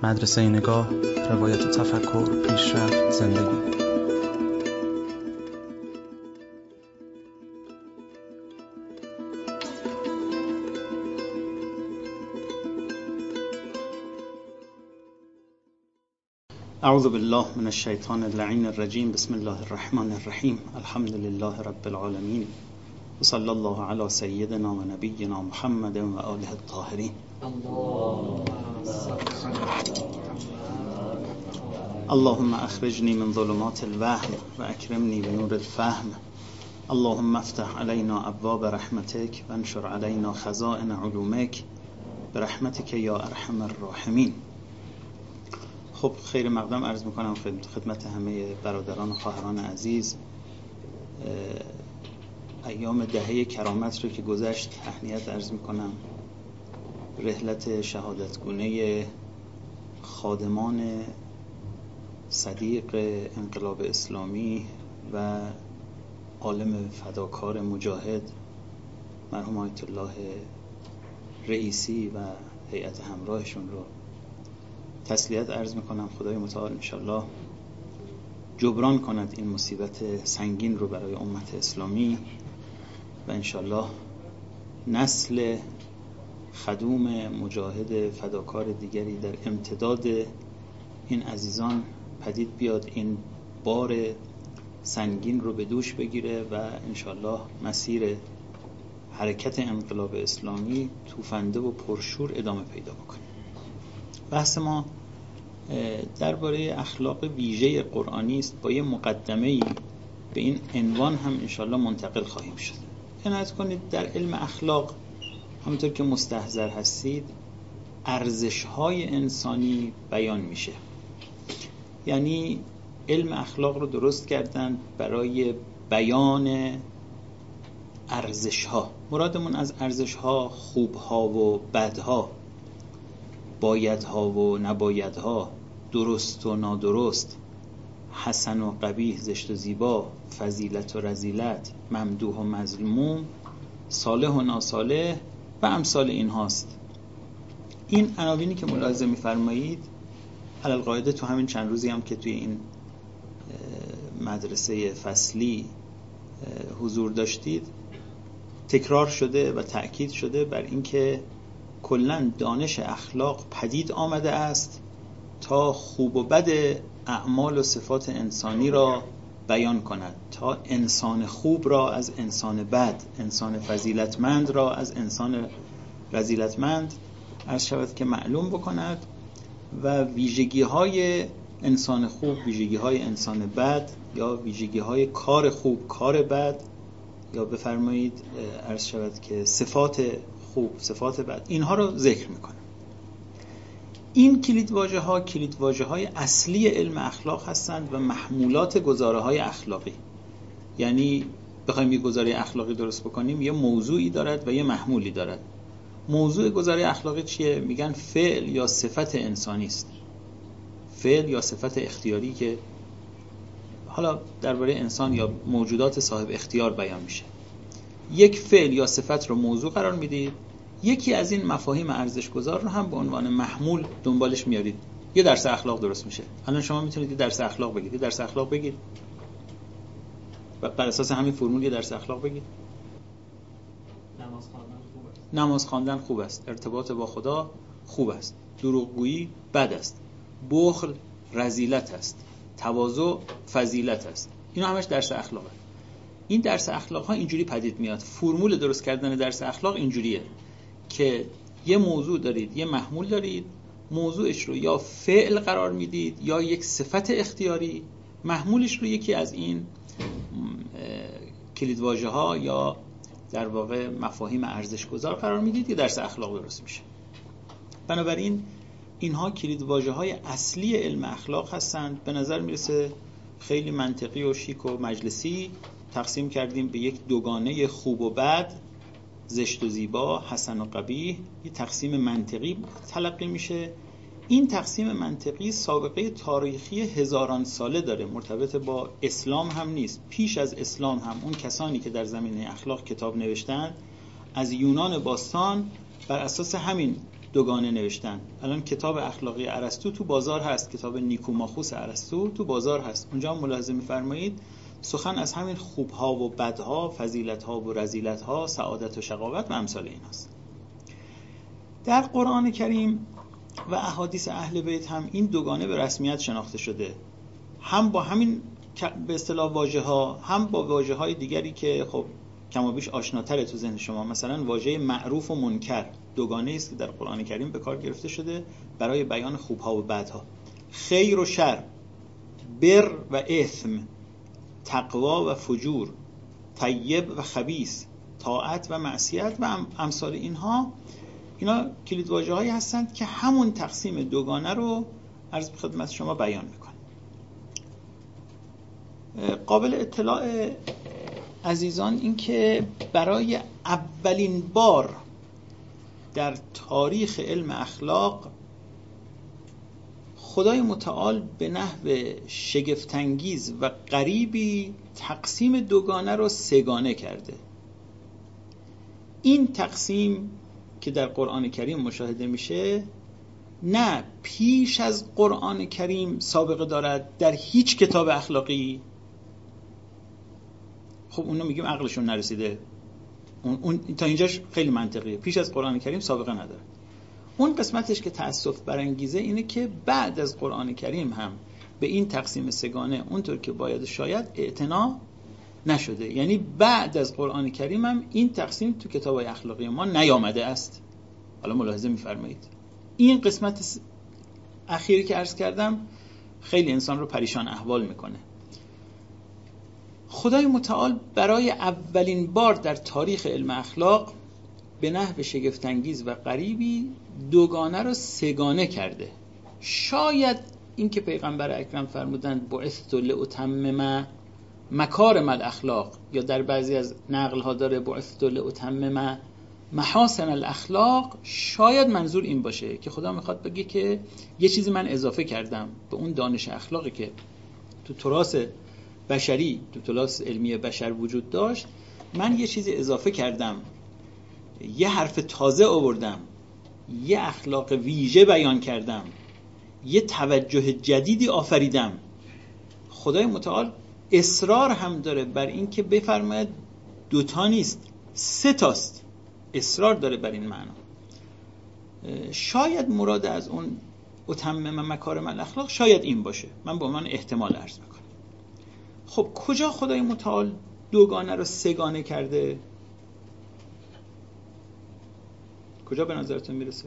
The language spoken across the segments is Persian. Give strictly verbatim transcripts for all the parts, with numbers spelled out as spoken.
مدرسه نگاه، روایت و تفکر، پیشرفت، زندگی. اعوذ بالله من الشیطان اللعین الرجیم. بسم الله الرحمن الرحیم. الحمد لله رب العالمین و صلی الله علی سیدنا و نبینا محمد و آله الطاهرین. اللهم اخرجنی من ظلمات الوهم و اکرمنی بنور الفهم. اللهم افتح علینا ابواب رحمتک و انشر علینا خزائن علومک برحمتک یا ارحم الراحمین. خب خیر مقدم عرض میکنم خدمت همه برادران و خواهران عزیز. ایام دهه کرامت رو که گذشت تهنیت عرض میکنم. رحلت شهادتگونه خادمان صدیق انقلاب اسلامی و عالم فداکار مجاهد مرحوم آیت الله رئیسی و هیئت همراهشون رو تسلیت عرض میکنم. خدای متعال انشالله جبران کند این مصیبت سنگین رو برای امت اسلامی و انشالله نسل خدوم مجاهد فداکار دیگری در امتداد این عزیزان پدید بیاد، این بار سنگین رو به دوش بگیره و انشالله مسیر حرکت انقلاب اسلامی توفنده و پرشور ادامه پیدا بکنه. بحث ما درباره اخلاق ویژه قرآنی است. با یه مقدمه‌ای به این عنوان هم انشالله منتقل خواهیم شد. عنایت کنید در علم اخلاق همونطور که مستحضر هستید ارزش‌های انسانی بیان میشه. یعنی علم اخلاق رو درست کردن برای بیان ارزش‌ها. مرادمون از ارزش‌ها خوب‌ها و بدها، بایدها و نبایدها، درست و نادرست، حسن و قبیح، زشت و زیبا، فضیلت و رذیلت، ممدوح و مذموم، صالح و ناصالح و امثال این هاست. این عناوینی که ملاحظه می‌فرمایید علی القاعده تو همین چند روزی هم که توی این مدرسه فصلی حضور داشتید تکرار شده و تأکید شده بر اینکه کلاً دانش اخلاق پدید آمده است تا خوب و بد اعمال و صفات انسانی را بیان کند، تا انسان خوب را از انسان بد، انسان فضیلتمند را از انسان رذیلتمند عرض شود که معلوم بکند و ویژگی های انسان خوب، ویژگی های انسان بد، یا ویژگی های کار خوب، کار بد، یا بفرمایید عرض شود که صفات خوب، صفات بد، اینها رو ذکر میکنه. این کلیدواژه ها کلیدواژه های اصلی علم اخلاق هستند و محمولات گزاره های اخلاقی. یعنی بخوایم یه گزاره اخلاقی درست بکنیم یه موضوعی دارد و یه محمولی دارد. موضوع گزاره اخلاقی چیه؟ میگن فعل یا صفت انسانی است. فعل یا صفت اختیاری که حالا درباره انسان یا موجودات صاحب اختیار بیان میشه. یک فعل یا صفت رو موضوع قرار میدید، یکی از این مفاهیم ارزش‌گذار رو هم به عنوان محمول دنبالش میارید، یه درس اخلاق درست میشه. الان شما میتونید یه درس اخلاق بگید، یه درس اخلاق بگید و بر اساس همین فرمول یه درس اخلاق بگید. نماز خواندن خوب است. نماز خواندن خوب است. ارتباط با خدا خوب است. دروغگویی بد است. بخل رذیلت است. تواضع فضیلت است. اینا همش درس اخلاقه. این درس اخلاق ها اینجوری پدید میاد. فرمول درست کردن درس اخلاق اینجوریه که یه موضوع دارید، یه محمول دارید، موضوعش رو یا فعل قرار میدید یا یک صفت اختیاری، محمولش رو یکی از این کلیدواژه ها یا در واقع مفاهیم ارزش‌گذار قرار میدید، یه درس اخلاق درست میشه. بنابراین اینها کلیدواژه های اصلی علم اخلاق هستند. به نظر میرسه خیلی منطقی و شیک و مجلسی تقسیم کردیم به یک دوگانه خوب و بد، زشت و زیبا، حسن و قبیح. یه تقسیم منطقی تلقی میشه. این تقسیم منطقی سابقه تاریخی هزاران ساله داره، مرتبط با اسلام هم نیست. پیش از اسلام هم اون کسانی که در زمینه اخلاق کتاب نوشتند از یونان باستان بر اساس همین دوگانه نوشتن. الان کتاب اخلاقی ارسطو تو بازار هست، کتاب نیکوماخوس ارسطو تو بازار هست. اونجا هم ملاحظه می‌فرمایید سخن از همین خوبها و بدها، فضیلتها و رذیلتها، سعادت و شقاوت و امثال این هست. در قرآن کریم و احادیث اهل بیت هم این دوگانه به رسمیت شناخته شده، هم با همین به اصطلاح واژه‌ها، هم با واژه‌های دیگری که خب کم و بیش آشناتره تو ذهن شما. مثلا واژه معروف و منکر دوگانه است که در قرآن کریم به کار گرفته شده برای بیان خوبها و بدها. خیر و شر، بر و اثم، تقوا و فجور، طیب و خبیث، طاعت و معصیت و امثال اینها، اینا کلید واژه‌هایی هستند که همون تقسیم دوگانه رو عرض به خدمت شما بیان میکنه. قابل اطلاع عزیزان این که برای اولین بار در تاریخ علم اخلاق خدای متعال به نحو شگفت‌انگیز و غریبی تقسیم دوگانه رو سگانه کرده. این تقسیم که در قرآن کریم مشاهده میشه نه پیش از قرآن کریم سابقه دارد در هیچ کتاب اخلاقی. خب اونو میگیم عقلشون نرسیده، اون, اون تا اینجاش خیلی منطقیه، پیش از قرآن کریم سابقه نداره. اون قسمتش که تأسف برانگیزه اینه که بعد از قرآن کریم هم به این تقسیم سگانه اونطور که باید شاید اعتنا نشده. یعنی بعد از قرآن کریم هم این تقسیم تو کتاب‌های اخلاقی ما نیامده است. حالا ملاحظه می‌فرمایید این قسمت اخیری که عرض کردم خیلی انسان رو پریشان احوال میکنه. خدای متعال برای اولین بار در تاریخ علم اخلاق به نحو شگفت‌انگیز و غریبی دوگانه رو سگانه کرده. شاید این که پیغمبر اکرم فرمودند بعثت لأتمم مکارم الاخلاق، یا در بعضی از نقل ها داره بعثت لأتمم محاسن الاخلاق، شاید منظور این باشه که خدا میخواد بگه که یه چیزی من اضافه کردم به اون دانش اخلاقی که تو تراث بشری، تو تراث علمی بشر وجود داشت. من یه چیزی اضافه کردم، یه حرف تازه آوردم، یه اخلاق ویژه بیان کردم، یه توجه جدیدی آفریدم. خدای متعال اصرار هم داره بر این که بفرماید دوتا نیست سه تاست، اصرار داره بر این معنا. شاید مراد از اون اتمم مکارم الاخلاق شاید این باشه، من با من احتمال عرض میکنم. خب کجا خدای متعال دوگانه رو سگانه کرده؟ کجا به نظرتون میرسه؟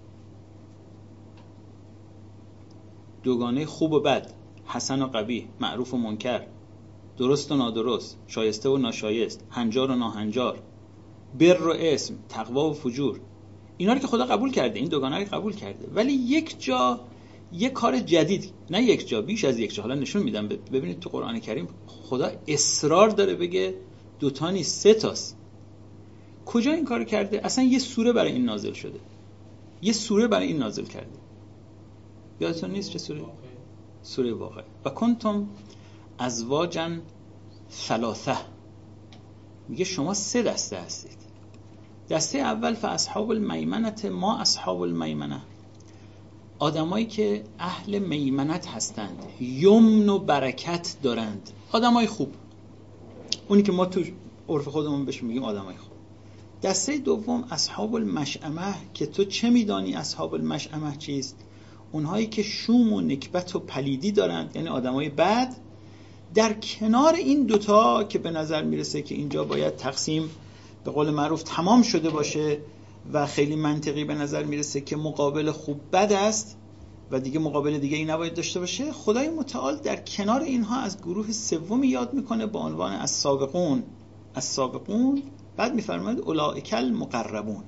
دوگانه خوب و بد، حسن و قبیح، معروف و منکر، درست و نادرست، شایسته و ناشایست، هنجار و ناهنجار، بر و اسم، تقوا و فجور، اینا رو که خدا قبول کرده، این دوگانه رو قبول کرده. ولی یک جا یک کار جدید، نه یک جا، بیش از یک جا، حالا نشون میدم ببینید تو قرآن کریم خدا اصرار داره بگه دوتا نیست سه تاست. کجا این کار کرده؟ اصلا یه سوره برای این نازل شده، یه سوره برای این نازل کرده. یادتون نیست چه سوره؟ سوره واقعه. و کنتم ازواجا ثلاثه، میگه شما سه دسته هستید. دسته اول فاصحاب المیمنه، ما اصحاب المیمنه، آدمایی که اهل میمنت هستند، یمن و برکت دارند، آدمای خوب، اونی که ما تو عرف خودمون بهش میگیم آدمای خوب. دسته دوم اصحاب المشأمه، که تو چه میدانی اصحاب المشأمه چیست؟ اونهایی که شوم و نکبت و پلیدی دارند، یعنی آدمای بد. در کنار این دوتا که به نظر میرسه که اینجا باید تقسیم به قول معروف تمام شده باشه و خیلی منطقی به نظر میرسه که مقابل خوب بد است و دیگه مقابل دیگه این نباید داشته باشه، خدای متعال در کنار اینها از گروه سومی یاد میکنه با عنوان السابقون. السابقون بعد میفرماید اولئک المقربون،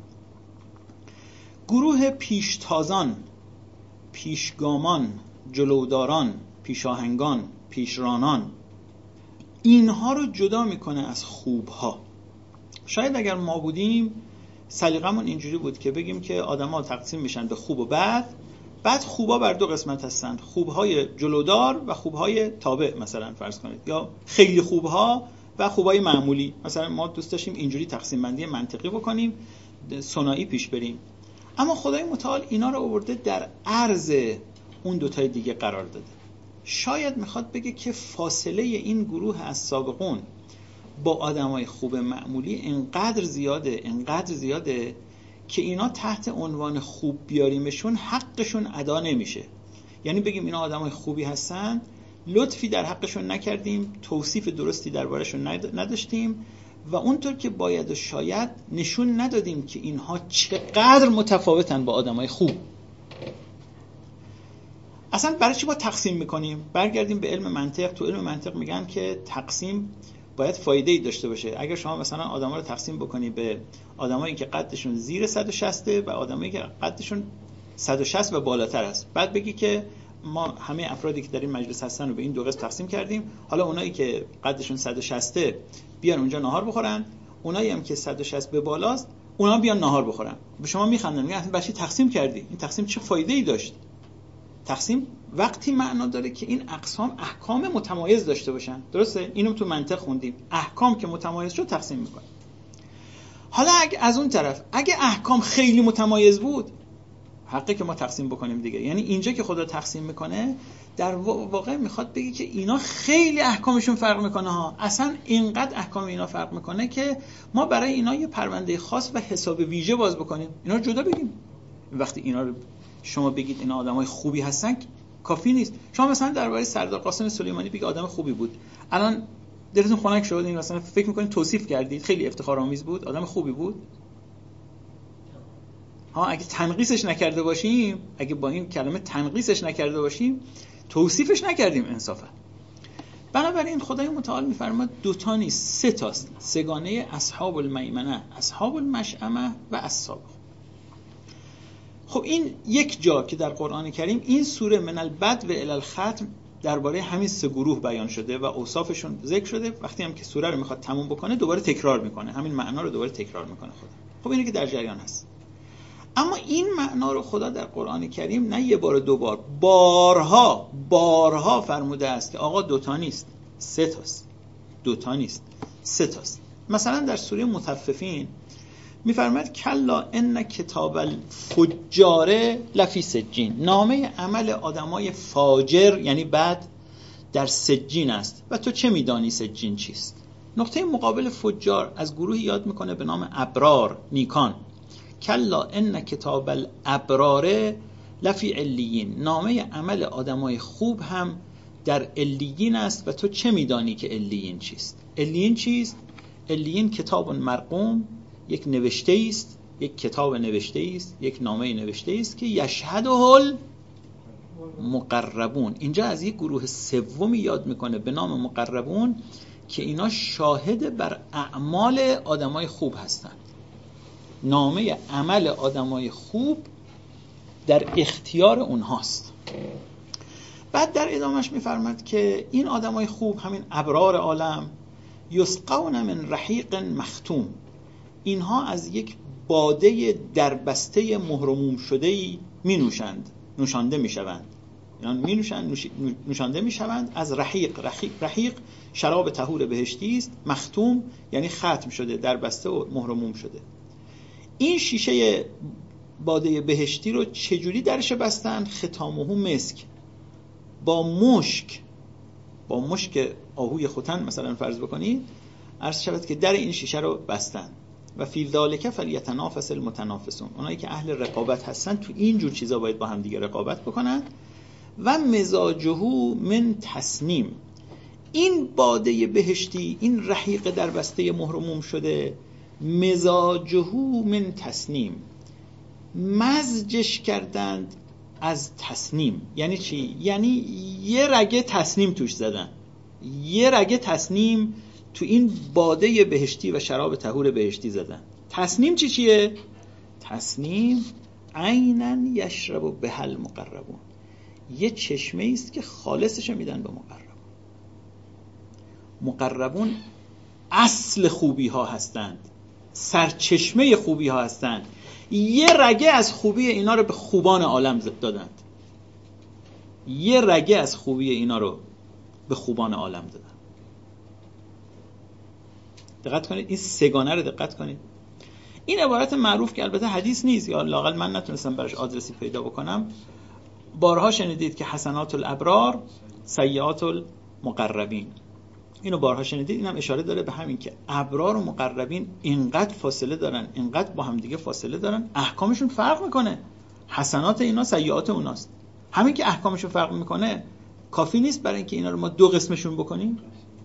گروه پیشتازان، پیشگامان، جلوداران، پیشاهنگان، پیشرانان، اینها رو جدا میکنه از خوبها. شاید اگر ما بودیم سلیقمون اینجوری بود که بگیم که آدم‌ها تقسیم میشن به خوب و بد، بعد خوبا بر دو قسمت هستن، خوبهای جلودار و خوبهای تابع مثلا فرض کنید، یا خیلی خوبها و خوبهای معمولی. مثلا ما دوست داشتیم اینجوری تقسیم بندی منطقی بکنیم، ثنایی پیش بریم. اما خدای متعال اینا رو آورده در عرض اون دوتای دیگه قرار داده. شاید میخواد بگه که فاصله این گروه از سابقون با آدمای خوب معمولی انقدر زیاده انقدر زیاده که اینا تحت عنوان خوب بیاریمشون حقشون ادا نمیشه. یعنی بگیم اینا آدمای خوبی هستن، لطفی در حقشون نکردیم، توصیف درستی دربارشون نداشتیم و اونطور که باید و شاید نشون ندادیم که اینها چقدر متفاوتن با آدمای خوب. اصلا برای چی با تقسیم میکنیم؟ برگردیم به علم منطق. تو علم منطق میگن که تقسیم باید فایده‌ای داشته باشه. اگر شما مثلا آدما رو تقسیم بکنی به آدمایی که قدشون زیر صد و شصت و آدمایی که قدشون صد و شصت و بالاتر است، بعد بگی که ما همه افرادی که در این مجلس هستن رو به این دو قسم تقسیم کردیم، حالا اونایی که قدشون صد و شصت بیان اونجا ناهار بخورن، اونایی هم که صد و شصت به بالاست اونا بیان ناهار بخورن. به شما میخندن، میگن اصلا بچی تقسیم کردی، این تقسیم چه فایده‌ای داشت؟ تقسیم وقتی معنا داره که این اقسام احکام متمایز داشته باشن. درسته؟ اینو تو منطق خوندیم، احکام که متمایز شد تقسیم میکنه. حالا اگه از اون طرف اگه احکام خیلی متمایز بود، حقه که ما تقسیم بکنیم دیگه. یعنی اینجا که خدا تقسیم میکنه در واقع میخواد بگه که اینا خیلی احکامشون فرق میکنه ها، اصلا اینقدر احکام اینا فرق میکنه که ما برای اینا یه پرونده خاص و حساب ویژه باز بکنیم، اینا رو جدا بگیم. وقتی اینا رو شما بگید اینا آدمای خوبی هستن کافی نیست. شما مثلا درباره سردار قاسم سلیمانی بگید آدم خوبی بود، الان دلتون خنک شد، این مثلا فکر میکنید توصیف کردید خیلی افتخارآمیز بود، آدم خوبی بود؟ ها اگه تنقیسش نکرده باشیم، اگه با این کلمه تنقیسش نکرده باشیم، توصیفش نکردیم انصافا. بنابراین خدای متعال میفرماد دو تا نیست، سه تاست، سگانه اصحاب المیمنه، اصحاب المشأمه و اصحاب. خب این یک جا که در قرآن کریم این سوره من البدو الی الختم درباره همین سه گروه بیان شده و اوصافشون ذکر شده. وقتی هم که سوره رو میخواد تموم بکنه دوباره تکرار میکنه، همین معنا رو دوباره تکرار میکنه خدا. خب اینه که در جریان هست. اما این معنا رو خدا در قرآن کریم نه یه بار و دو بار، بارها بارها فرموده است که آقا دوتا نیست، سه تاست. دوتا نیست، سه تاست. مثلا در سوره مطففین میفرماید کلا ان کتاب الفجار لفی سجین، نامه عمل آدمای فاجر یعنی بد در سجین است و تو چه میدانی سجین چیست؟ نقطه مقابل فجار از گروهی یاد میکنه به نام ابرار، نیکان. کلا ان کتاب الابرار لفی علیین، نامه عمل آدمای خوب هم در علیین است و تو چه میدانی که علیین چیست؟ علیین چیست؟ علیین کتاب مرقوم، یک نوشته است، یک کتاب نوشته است، یک نامه نوشته است که یشهده المقربون. اینجا از یک گروه سومی یاد میکنه به نام مقربون که اینا شاهد بر اعمال آدمای خوب هستند. نامه عمل آدمای خوب در اختیار اونهاست. بعد در ادامهش میفرماد که این آدمای خوب، همین ابرار عالم، یسقون من رحیق مختوم، اینها از یک باده دربسته مهرموم شده‌ای می نوشند، نوشانده می شوند. یعنی می نوشند، نوش... نوشانده می شوند از رحیق. رحیق. رحیق شراب طهور بهشتی است. مختوم یعنی ختم شده، دربسته و مهرموم شده. این شیشه باده بهشتی رو چجوری درش بستن؟ ختامه مسک، با مشک، با مشک آهوی ختن مثلا فرض بکنید، عرض شود که در این شیشه رو بستن. و فی ذالک فلیتنافس المتنافسون، اونایی که اهل رقابت هستن تو این جور چیزا باید با هم دیگه رقابت بکنن. و مزاجه من تسنیم، این باده بهشتی، این رحیق در بسته مهرموم شده، مزاجه من تسنیم، مزجش کردند از تسنیم. یعنی چی؟ یعنی یه رگه تسنیم توش زدن، یه رگه تسنیم تو این باده بهشتی و شراب طهور بهشتی زدن. تسنیم چی چیه؟ تسنیم عیناً یشرب بها المقربون، یه چشمه است که خالصش میدن به مقربون. مقربون اصل خوبی ها هستند، سرچشمه خوبی ها هستند. یه رگه از خوبی اینا رو به خوبان عالم دادند، یه رگه از خوبی اینا رو به خوبان عالم دادند. دقت کنید این سگانه رو دقت کنید. این عبارت معروف که البته حدیث نیست یا لااقل من نتونستم براش آدرسی پیدا بکنم، بارها شنیدید که حسنات الابرار سیئات المقربین. اینو بارها شنیدید. اینم اشاره داره به همین که ابرار و مقربین اینقدر فاصله دارن، اینقدر با هم دیگه فاصله دارن، احکامشون فرق میکنه. حسنات اینا سیئات اوناست. همین که احکامشون فرق میکنه کافی نیست برای اینکه اینا رو ما دو قسمشون بکنیم.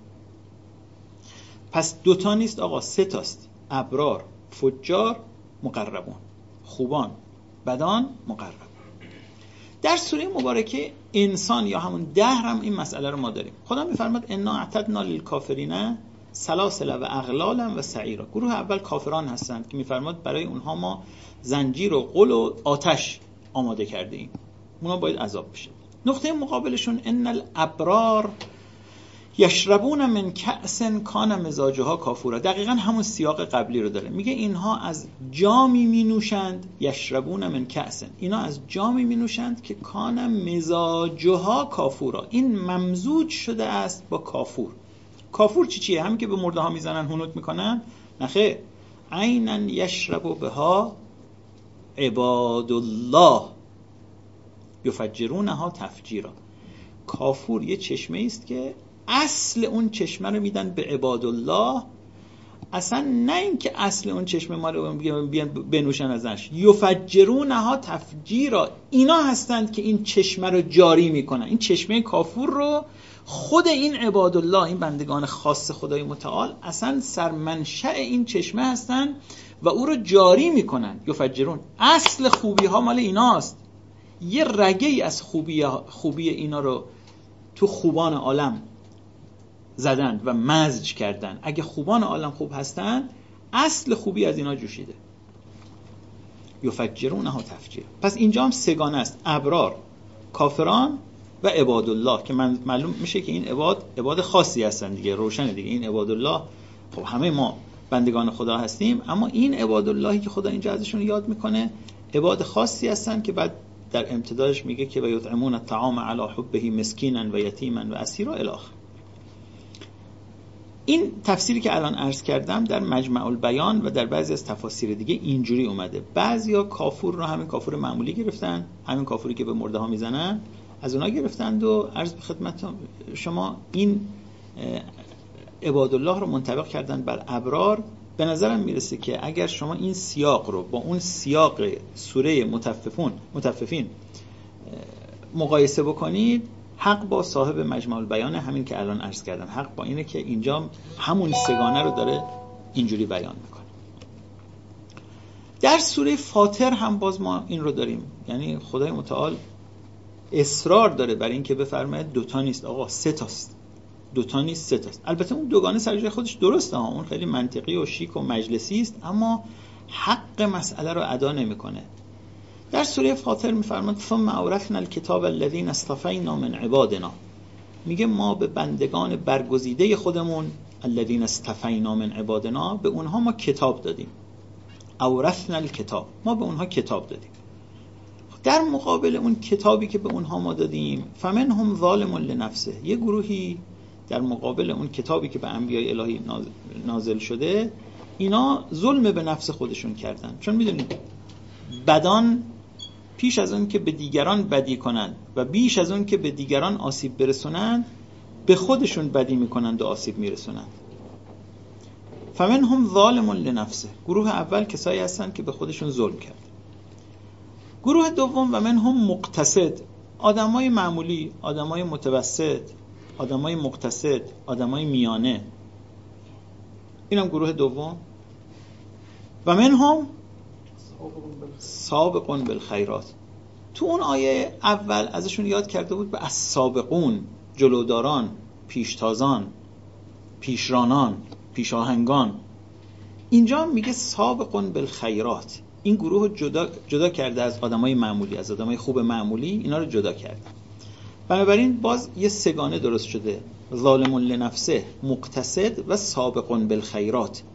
پس دوتا نیست آقا، سه تاست: ابرار، فجار، مقربون. خوبان، بدان، مقرب. در سوره مبارکه انسان یا همون دهر هم این مسئله رو ما داریم. خدا میفرماد انا اعتدنا للکافرین سلاسل و اغلالا و سعیرا. گروه اول کافران هستند که میفرماد برای اونها ما زنجیر و غل و آتش آماده کرده ایم، اونا باید عذاب بشه. نقطه مقابلشون ان الابرار یشربون من کأس کان مزاجها کافورا. دقیقاً همون سیاق قبلی رو داره. میگه اینها از جامی می نوشند، یشربون من کأس، اینا از جامی می نوشند که کان مزاجها کافورا، این ممزوج شده است با کافور. کافور چی چیه؟ همین که به مرده ها میزنن هنوت میکنن؟ نخیر، عینا یشرب بها عباد الله یفجرونها تفجیرا. کافور یه چشمه است که اصل اون چشمه رو میدن به عباد الله، اصلا نه این که اصل اون چشمه ما رو بیان بنوشن ازش. یفجرونها تفجیرا، اینا هستند که این چشمه رو جاری میکنن. این چشمه کافور رو خود این عباد الله، این بندگان خاص خدای متعال، اصلا سرمنشأ این چشمه هستن و او رو جاری میکنن. یفجرون، اصل خوبی ها مال ایناست. یه رگه ای از خوبی خوبی اینا رو تو خوبان عالم زدن و مزج کردن. اگه خوبان عالم خوب هستن، اصل خوبی از اینا جوشیده. یفجرونها تفجیر. پس اینجا هم سگانه است: ابرار، کافران و عباد الله، که من معلوم میشه که این عباد عباد خاصی هستن دیگه، روشنه دیگه. این عباد الله، خب همه ما بندگان خدا هستیم، اما این عباد اللهی که خدا اینجا ازشون یاد میکنه عباد خاصی هستن که بعد در امتدادش میگه که و یطعمون الطعام علی حبه مسکینا و یتیما و اسیرا الی آخر. این تفسیری که الان عرض کردم در مجمع البیان و در بعضی از تفاسیر دیگه اینجوری اومده. بعضیا کافور رو همین کافور معمولی گرفتن، همین کافوری که به مرده ها میزنن از اونا گرفتند و عرض به خدمت شما این عباد الله رو منطبق کردن بر ابرار. به نظرم میرسه که اگر شما این سیاق رو با اون سیاق سوره متففون متففین مقایسه بکنید، حق با صاحب مجمع البیان، همین که الان عرض کردم، حق با اینه که اینجا همون سگانه رو داره اینجوری بیان میکنه. در سوره فاطر هم باز ما این رو داریم، یعنی خدای متعال اصرار داره بر این که بفرماید دوتا نیست آقا، سه تاست. دوتا نیست، سه تاست. البته اون دوگانه سر جای خودش درسته ها، اون خیلی منطقی و شیک و مجلسی است، اما حق مسئله رو ادا نمیکنه. در سوره فاطر میفرماد ثم اورثنا الکتاب الذین اصطفینا من عبادنا، میگه ما به بندگان برگزیده خودمون الذین اصطفینا من عبادنا، به اونها ما کتاب دادیم. اورثنا الکتاب، ما به اونها کتاب دادیم. در مقابل اون کتابی که به اونها ما دادیم فمنهم ظالم لنفسه، یه گروهی در مقابل اون کتابی که به انبیای الهی نازل شده، اینا ظلم به نفس خودشون کردن. چون میدونید بدان پیش از اون که به دیگران بدی کنند و بیش از اون که به دیگران آسیب برسونند، به خودشون بدی میکنند و آسیب میرسونند. فمنهم ظالم لنفسه، گروه اول کسایی هستن که به خودشون ظلم کرد. گروه دوم و منهم مقتصد، آدمای معمولی، آدمای متوسط، آدمای مقتصد، آدمای میانه. اینم گروه دوم. و منهم سابقون بالخیرات. تو اون آیه اول ازشون یاد کرده بود به السابقون، جلوداران، پیشتازان، پیشرانان، پیشاهنگان. اینجا میگه سابقون بالخیرات. این گروه جدا جدا کرده از آدمای معمولی، از آدمای خوب معمولی، اینا رو جدا کرده. بنابراین باز یه سگانه درست شده: ظالم لنفسه، مقتصد و سابقون بالخیرات.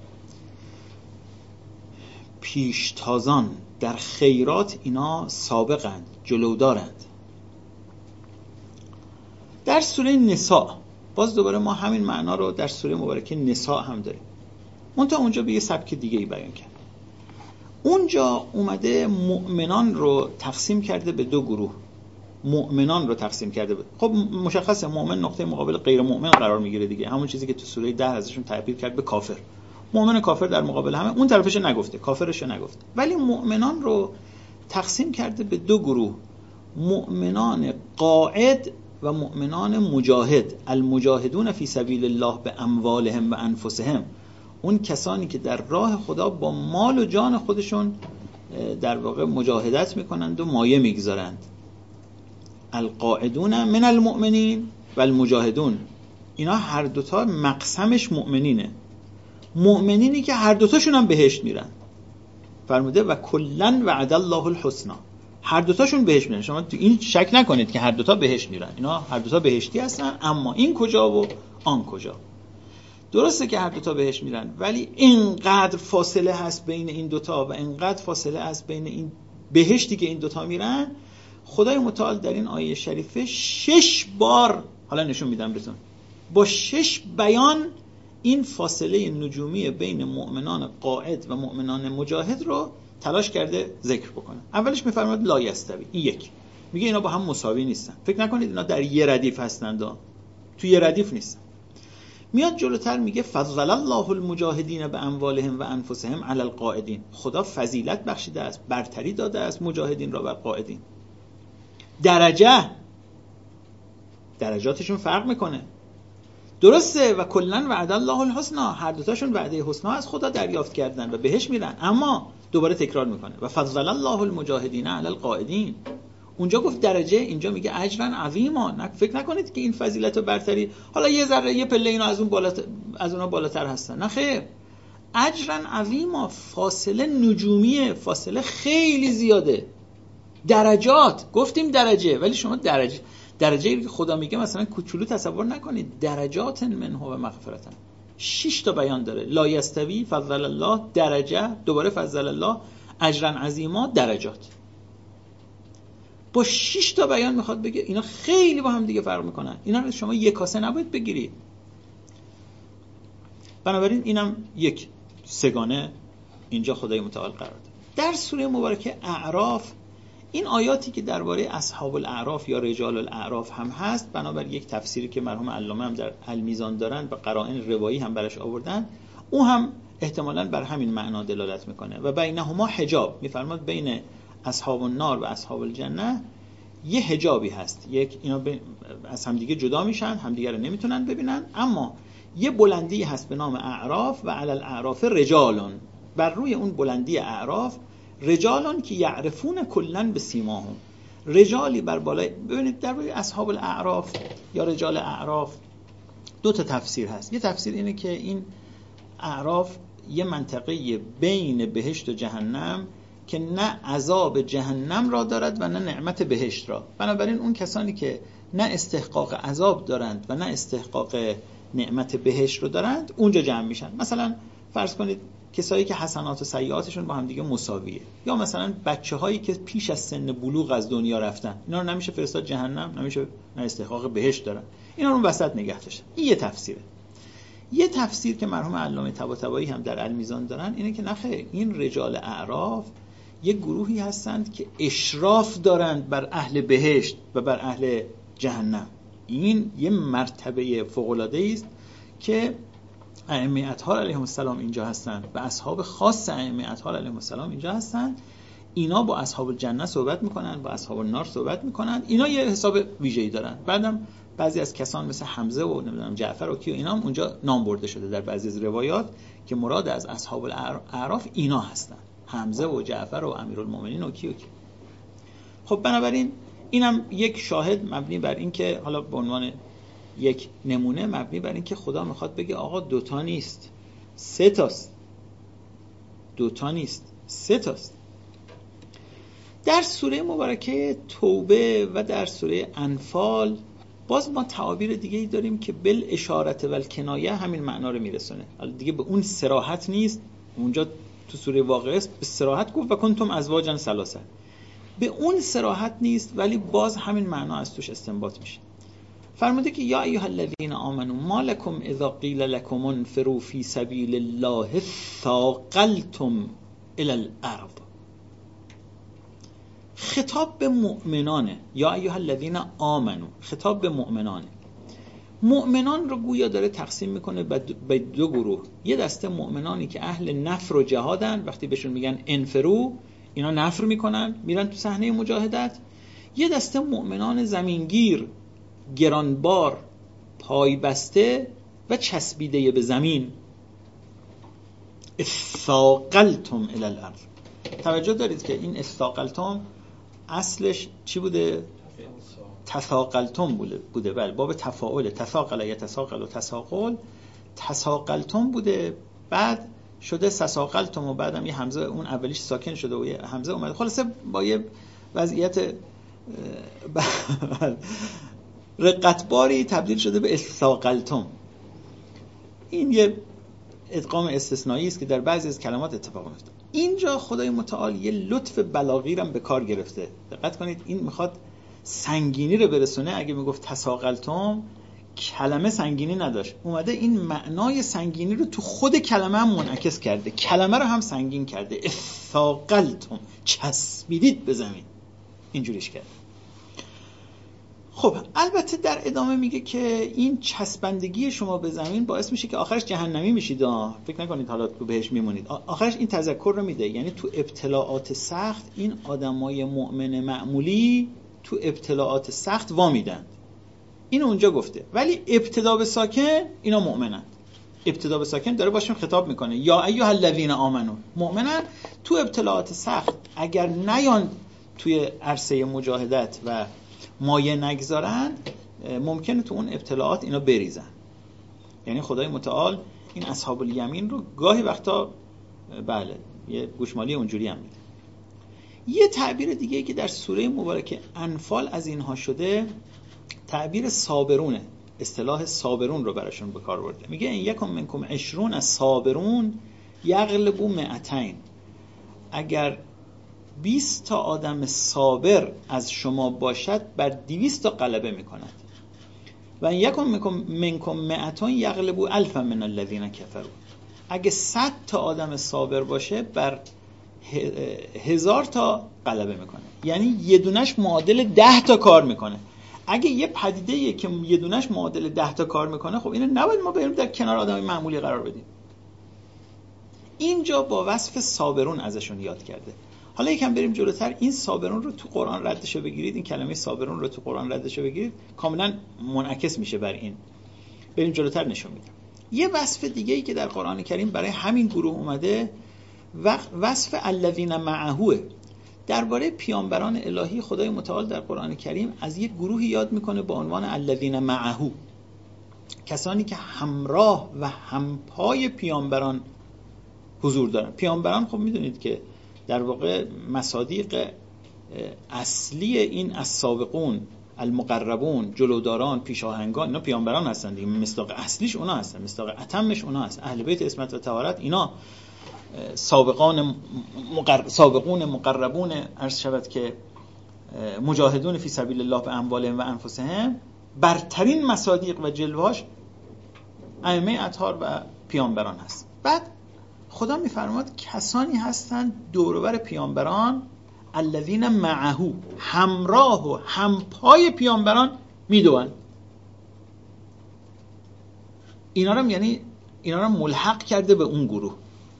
پیشتازان در خیرات اینا سابقند، جلودارند. در سوره نساء باز دوباره ما همین معنا رو در سوره مبارکه نساء هم داریم، منتها اونجا به یه سبک دیگه ای بیان کرد. اونجا اومده مؤمنان رو تقسیم کرده به دو گروه. مؤمنان رو تقسیم کرده به خب مشخصه مؤمن نقطه مقابل غیر مؤمن قرار میگیره دیگه، همون چیزی که تو سوره ده ازشون تعبیر کرد به کافر. مؤمن کافر در مقابل همه، اون طرفش نگفته، کافرش نگفته، ولی مؤمنان رو تقسیم کرده به دو گروه، مؤمنان قاعد و مؤمنان مجاهد. المجاهدون فی سبیل الله به اموالهم و انفسهم، اون کسانی که در راه خدا با مال و جان خودشون در واقع مجاهدت میکنند و مایه میگذارند. القاعدون من المؤمنین و المجاهدون، اینا هر دوتا مقسمش مؤمنینه، مؤمنینی که هر دوتاشون هم بهشت میرن. فرموده و کلن وعد الله الحسنی، هر دوتاشون بهشت میرن. شما تو این شک نکنید که هر دوتا بهشت میرن، اینا هر دوتا بهشتی هستن، اما این کجا و آن کجا. درسته که هر دوتا بهشت میرن، ولی اینقدر فاصله هست بین این دوتا و اینقدر فاصله هست بین این بهشتی که این دوتا میرن. خدای متعال در این آیه شریفه شش بار، حالا نشون میدم بهتون، با شش بیان این فاصله نجومی بین مؤمنان قاعد و مؤمنان مجاهد رو تلاش کرده ذکر بکنه. اولش میفرماد لا یستوی، این یک، میگه اینا با هم مساوی نیستن، فکر نکنید اینا در یه ردیف هستند، تو یه ردیف نیستن. میاد جلوتر میگه فضل الله المجاهدین به اموالهم و انفسهم علی القاعدین، خدا فضیلت بخشیده است، برتری داده است مجاهدین را بر قاعدین. درجه درجاتشون فرق میکنه، درسته، و کلن وعد الله الحسنی، هر دوتاشون وعده حسنا از خدا دریافت کردن و بهش میرن، اما دوباره تکرار میکنه و فضل الله المجاهدین علی القاعدین. اونجا گفت درجه، اینجا میگه اجرا عظیما. فکر نکنید که این فضیلت و برتری حالا یه ذره یه پله اینا از اون بالاتر از اونها بالاتر هستن، نه خیر، اجرا عظیما، فاصله نجومیه، فاصله خیلی زیاده. درجات گفتیم درجه، ولی شما درجه درجه‌ای که خدا میگه مثلا کوچولو تصور نکنید، درجات منه و مغفرتن. شش تا بیان داره، لا یستوی، فضل الله، درجه، دوباره فضل الله، اجرا عظیما، درجات. با شش تا بیان میخواد بگه اینا خیلی با هم دیگه فرق میکنن، اینا رو شما یک کاسه نباید بگیرید. بنابراین اینم یک سگانه اینجا خدای متعال قرار داد. در سوره مبارکه اعراف، این آیاتی که درباره اصحاب الاعراف یا رجال الاعراف هم هست، بنابر یک تفسیری که مرحوم علامه هم در المیزان دارن و قرائن روایی هم برش آوردن، او هم احتمالاً بر همین معنا دلالت میکنه. و بینهما حجاب، میفرماد بین اصحاب النار و اصحاب الجنه یه حجابی هست، یک اینا از همدیگه جدا میشن، همدیگه رو نمیتونن ببینن، اما یه بلندی هست به نام اعراف و علی الاعراف رجالون، بر روی اون بلندی اعراف رجالون که یعرفون کلن به سیماهم، رجالی بر بالای. ببینید در روی اصحاب الاعراف یا رجال اعراف دو تا تفسیر هست. یه تفسیر اینه که این اعراف یه منطقه بین بهشت و جهنم که نه عذاب جهنم را دارد و نه نعمت بهشت را، بنابراین اون کسانی که نه استحقاق عذاب دارند و نه استحقاق نعمت بهشت رو دارند اونجا جمع میشن. مثلا فرض کنید کسایی که حسنات و سیئاتشون با هم دیگه مساویه، یا مثلا بچه‌هایی که پیش از سن بلوغ از دنیا رفتن، اینا رو نمیشه فرستاد جهنم، نمیشه، نه استحقاق بهشت دارن، اینا رو وسط نگه داشتن. این یه تفسیره. یه تفسیر که مرحوم علامه طباطبایی هم در المیزان دارن اینه که نخیر، این رجال اعراف یه گروهی هستند که اشراف دارند بر اهل بهشت و بر اهل جهنم. این یه مرتبه فوق‌العاده است که ائمه اطهار علیهم السلام اینجا هستند و اصحاب خاص ائمه اطهار علیهم السلام اینجا هستند. اینا با اصحاب الجنه صحبت میکنن، با اصحاب النار صحبت میکنن، اینا یه حساب ویژه‌ای دارن. بعدم بعضی از کسان مثل حمزه و نمیدونم جعفر و کی و اینا هم اونجا نام برده شده در بعضی از روایات که مراد از اصحاب الاعراف اینا هستن، حمزه و جعفر و امیرالمومنین و کی و کی. خب بنابراین اینم یک شاهد مبنی بر این که حالا به عنوان یک نمونه مبنی بر این که خدا میخواد بگه آقا دوتا نیست، سه تاست. دوتا نیست، سه تاست. در سوره مبارکه توبه و در سوره انفال باز ما تعابیر دیگه ای داریم که بل اشارت و الکنایه همین معنا رو میرسونه. حالا دیگه به اون صراحت نیست، اونجا تو سوره واقعه به صراحت گفت و کنتم ازواجا ثلاثه، به اون صراحت نیست، ولی باز همین معنا از توش استنباط میشه. فرموده که یا ایها الذین آمنوا ما لکم اذا قیل لکم انفروا فی سبیل الله ثاقلتم الی الارض. خطاب به مؤمنانه، یا ایها الذین آمنو، خطاب به مؤمنانه. مؤمنان رو گویا داره تقسیم میکنه به دو گروه. یه دسته مؤمنانی که اهل نفر و جهادن، وقتی بهشون میگن انفرو اینا نفر میکنن میرن تو صحنه مجاهدت. یه دسته مؤمنان زمینگیر، گرانبار، پایبسته و چسبیده به زمین. اثاقلتم الی الارض. توجه دارید که این اثاقلتم اصلش چی بوده؟ تثاقلتم بوده بوده بله، باب تفاعل، تثاقل یتثاقل و تثاقل، تثاقلتم بوده، بعد شده سساقلتم و بعدم یه همزه اون اولیش ساکن شده و یه همزه اومده، خلاصه با یه وضعیت رقتباری تبدیل شده به اثاقلتم. این یه ادغام استثنایی است که در بعضی از کلمات اتفاق میفته. اینجا خدای متعال یه لطف بلاغی رو به کار گرفته. دقت کنید، این میخواد سنگینی رو برسونه. اگه میگفت تثاقلتم کلمه سنگینی نداشت، اومده این معنای سنگینی رو تو خود کلمه هم منعکس کرده، کلمه رو هم سنگین کرده. اثاقلتم، چسبیدید به زمین، اینجوریش کرده. خب البته در ادامه میگه که این چسبندگی شما به زمین باعث میشه که آخرش جهنمی میشید. فکر نکنید حالا تو بهش میمونید. آخرش این تذکر رو میده، یعنی تو ابتلاعات سخت این آدمای مؤمن معمولی تو ابتلاعات سخت وامیدن. این اونجا گفته، ولی ابتدا به ساکن اینا مؤمنن. ابتدا به ساکن داره باشون خطاب میکنه، یا ایها الذین آمنو، مؤمنن. تو ابتلاعات سخت اگر نیان توی عرصه مجاهدت و مایه نگذارن، ممکنه تو اون ابتلاعات اینا بریزن. یعنی خدای متعال این اصحاب الیمین رو گاهی وقتا بله یه گوشمالی اونجوری هم میده. یه تعبیر دیگه که در سوره مبارکه انفال از اینها شده تعبیر صابرونه. اصطلاح صابرون رو براشون به کار برده. میگه این یکم منکم عشرون از صابرون یغلبوا مئتین. اگر بیست تا آدم صابر از شما باشد بر دویست تا غلبه میکند. و این یکم منکم مئتون یغلبوا الفا من الذین کفروا. اگه صد تا آدم صابر باشه بر هزار تا غلبه میکنه. یعنی یه دونش معادل ده تا کار میکنه. اگه یه پدیده که یه دونش معادل ده تا کار میکنه، خب اینو نباید ما بریم در کنار آدم معمولی قرار بدیم. اینجا با وصف صابرون ازشون یاد کرده. حالا یکم بریم جلوتر، این صابرون رو تو قرآن ردشو بگیرید، این کلمه صابرون رو تو قرآن ردشو بگیرید، کاملا منعکس میشه بر این. بریم جلوتر نشون میدم. یه وصف دیگه ای که در قرآن کریم برای همین گروه اومده، وصف الذین معهوه. درباره پیامبران الهی خدای متعال در قرآن کریم از یک گروهی یاد میکنه با عنوان الذین معهو، کسانی که همراه و همپای پیامبران حضور دارن. پیامبران خب میدونید که در واقع مصادیق اصلی این السابقون المقربون، جلوداران، پیشاهنگان، اینا پیامبران هستن دیگه. مصداق اصلیش اونا هستن، مصداق اتمش اونا هست. اهل بیت عصمت و طهارت اینا سابقان مقر... سابقون مقربون عرض شود که مجاهدون فی سبیل الله به اموالهم و انفسهم. برترین مصادیق و جلوهاش ائمه اطهار و پیامبران هست. بعد خدا میفرماد کسانی هستند دور و بر پیامبران، الذین معهو، همراه و همپای پیامبران میدوند. اینا رو یعنی اینا رو ملحق کرده به اون گروه.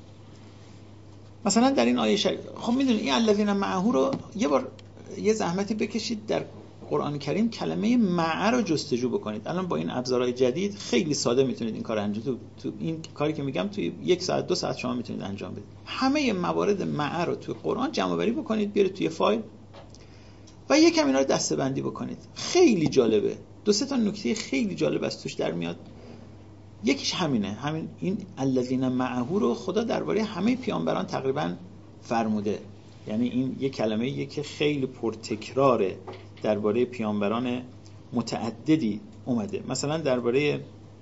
مثلا در این آیه شریف خب میدونید این الذین معهو رو یه بار یه زحمتی بکشید در قرآن کریم کلمه معه رو جستجو بکنید. الان با این ابزارهای جدید خیلی ساده میتونید این کار انجام تو, تو این کاری که میگم توی یک ساعت دو ساعت شما میتونید انجام بدید. همه موارد معه رو توی قرآن جمع آوری بکنید، بیارید توی فایل و یکم اینا رو دسته‌بندی بکنید. خیلی جالبه. دو سه تا نکته خیلی جالب از توش در میاد. یکیش همینه، همین این الذین معهو رو خدا درباره همه پیامبران تقریبا فرموده. یعنی این یک کلمه‌ایه که خیلی پرتکراره، درباره پیامبران متعددی اومده. مثلا درباره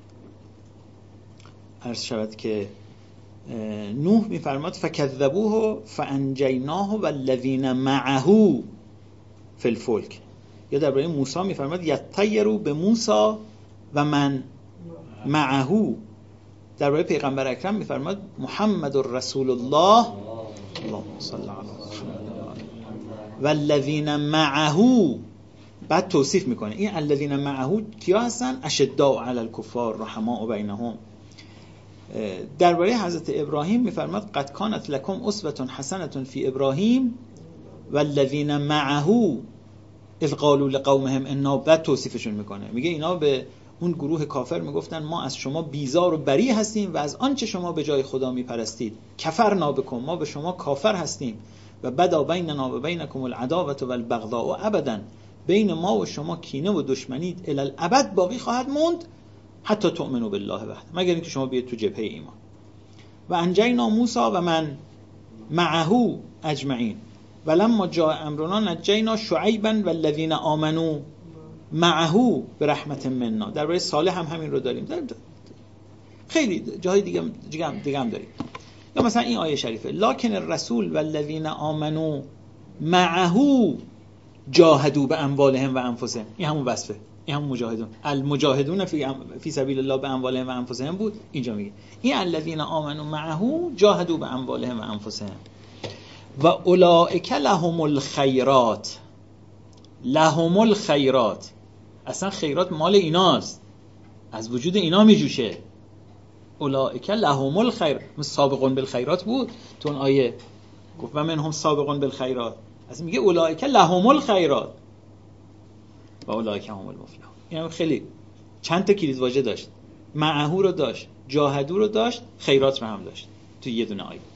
عرض شود که نوح میفرماد فکذبوه فانجیناه والذین معه فی الفلک. یا درباره موسی میفرماد یطیروا بموسی و من معه. درباره پیغمبر اکرم میفرماد محمد رسول الله اللهم صل علی محمد والذین معه. بعد توصیف میکنه این الذین معه کیا هستن؟ اشداء علی الکفار رحماء بینهم. درباره حضرت ابراهیم میفرماد قد کانت لکم اسوة حسنة فی ابراهیم والذین معه اذ قالوا لقومهم انا. بعد توصیفشون میکنه، میگه اینا به اون گروه کافر میگفتن ما از شما بیزار و بری هستیم و از آنچه شما به جای خدا میپرستید. کفرنا بکم، ما به شما کافر هستیم. و بدا بیننا و بینکم العداوة والبغضاء ابدا، بین ما و شما کینه و دشمنی الی الابد باقی خواهد موند حتی تؤمنوا بالله وحده، مگر اینکه شما بیاید تو جبهه ایمان. و انجینا موسی و من معه اجمعین ولما جاء امرنا نجینا شعیبا والذین آمنوا معه برحمت منا. درباره صالح هم همین رو داریم، خیلی جاهای دیگه دیگه هم, دیگه هم داریم. یا مثلا این آیه شریفه لکن الرسول والذین آمنوا معه جاهدوا باموالهم و انفسهم. این همون وصفه، این همون مجاهدون. المجاهدون فی فی سبیل الله باموالهم و انفسهم بود. اینجا میگه این الذین آمنوا معه جاهدوا باموالهم و انفسهم و اولئک لهم الخیرات. لهم الخیرات، اصلا خیرات مال ایناست، از وجود اینا میجوشه. اولئک لهم الخیر، سابقون بالخیرات بود تو اون آیه، گفت و منهم سابقون بالخیرات. اصلا میگه اولئک لهم الخیرات و اولئک هم المفلحون. این هم خیلی چند تا کلید واژه داشت، معه رو داشت، جاهدو رو داشت، خیرات رو هم داشت تو یه دونه آیه.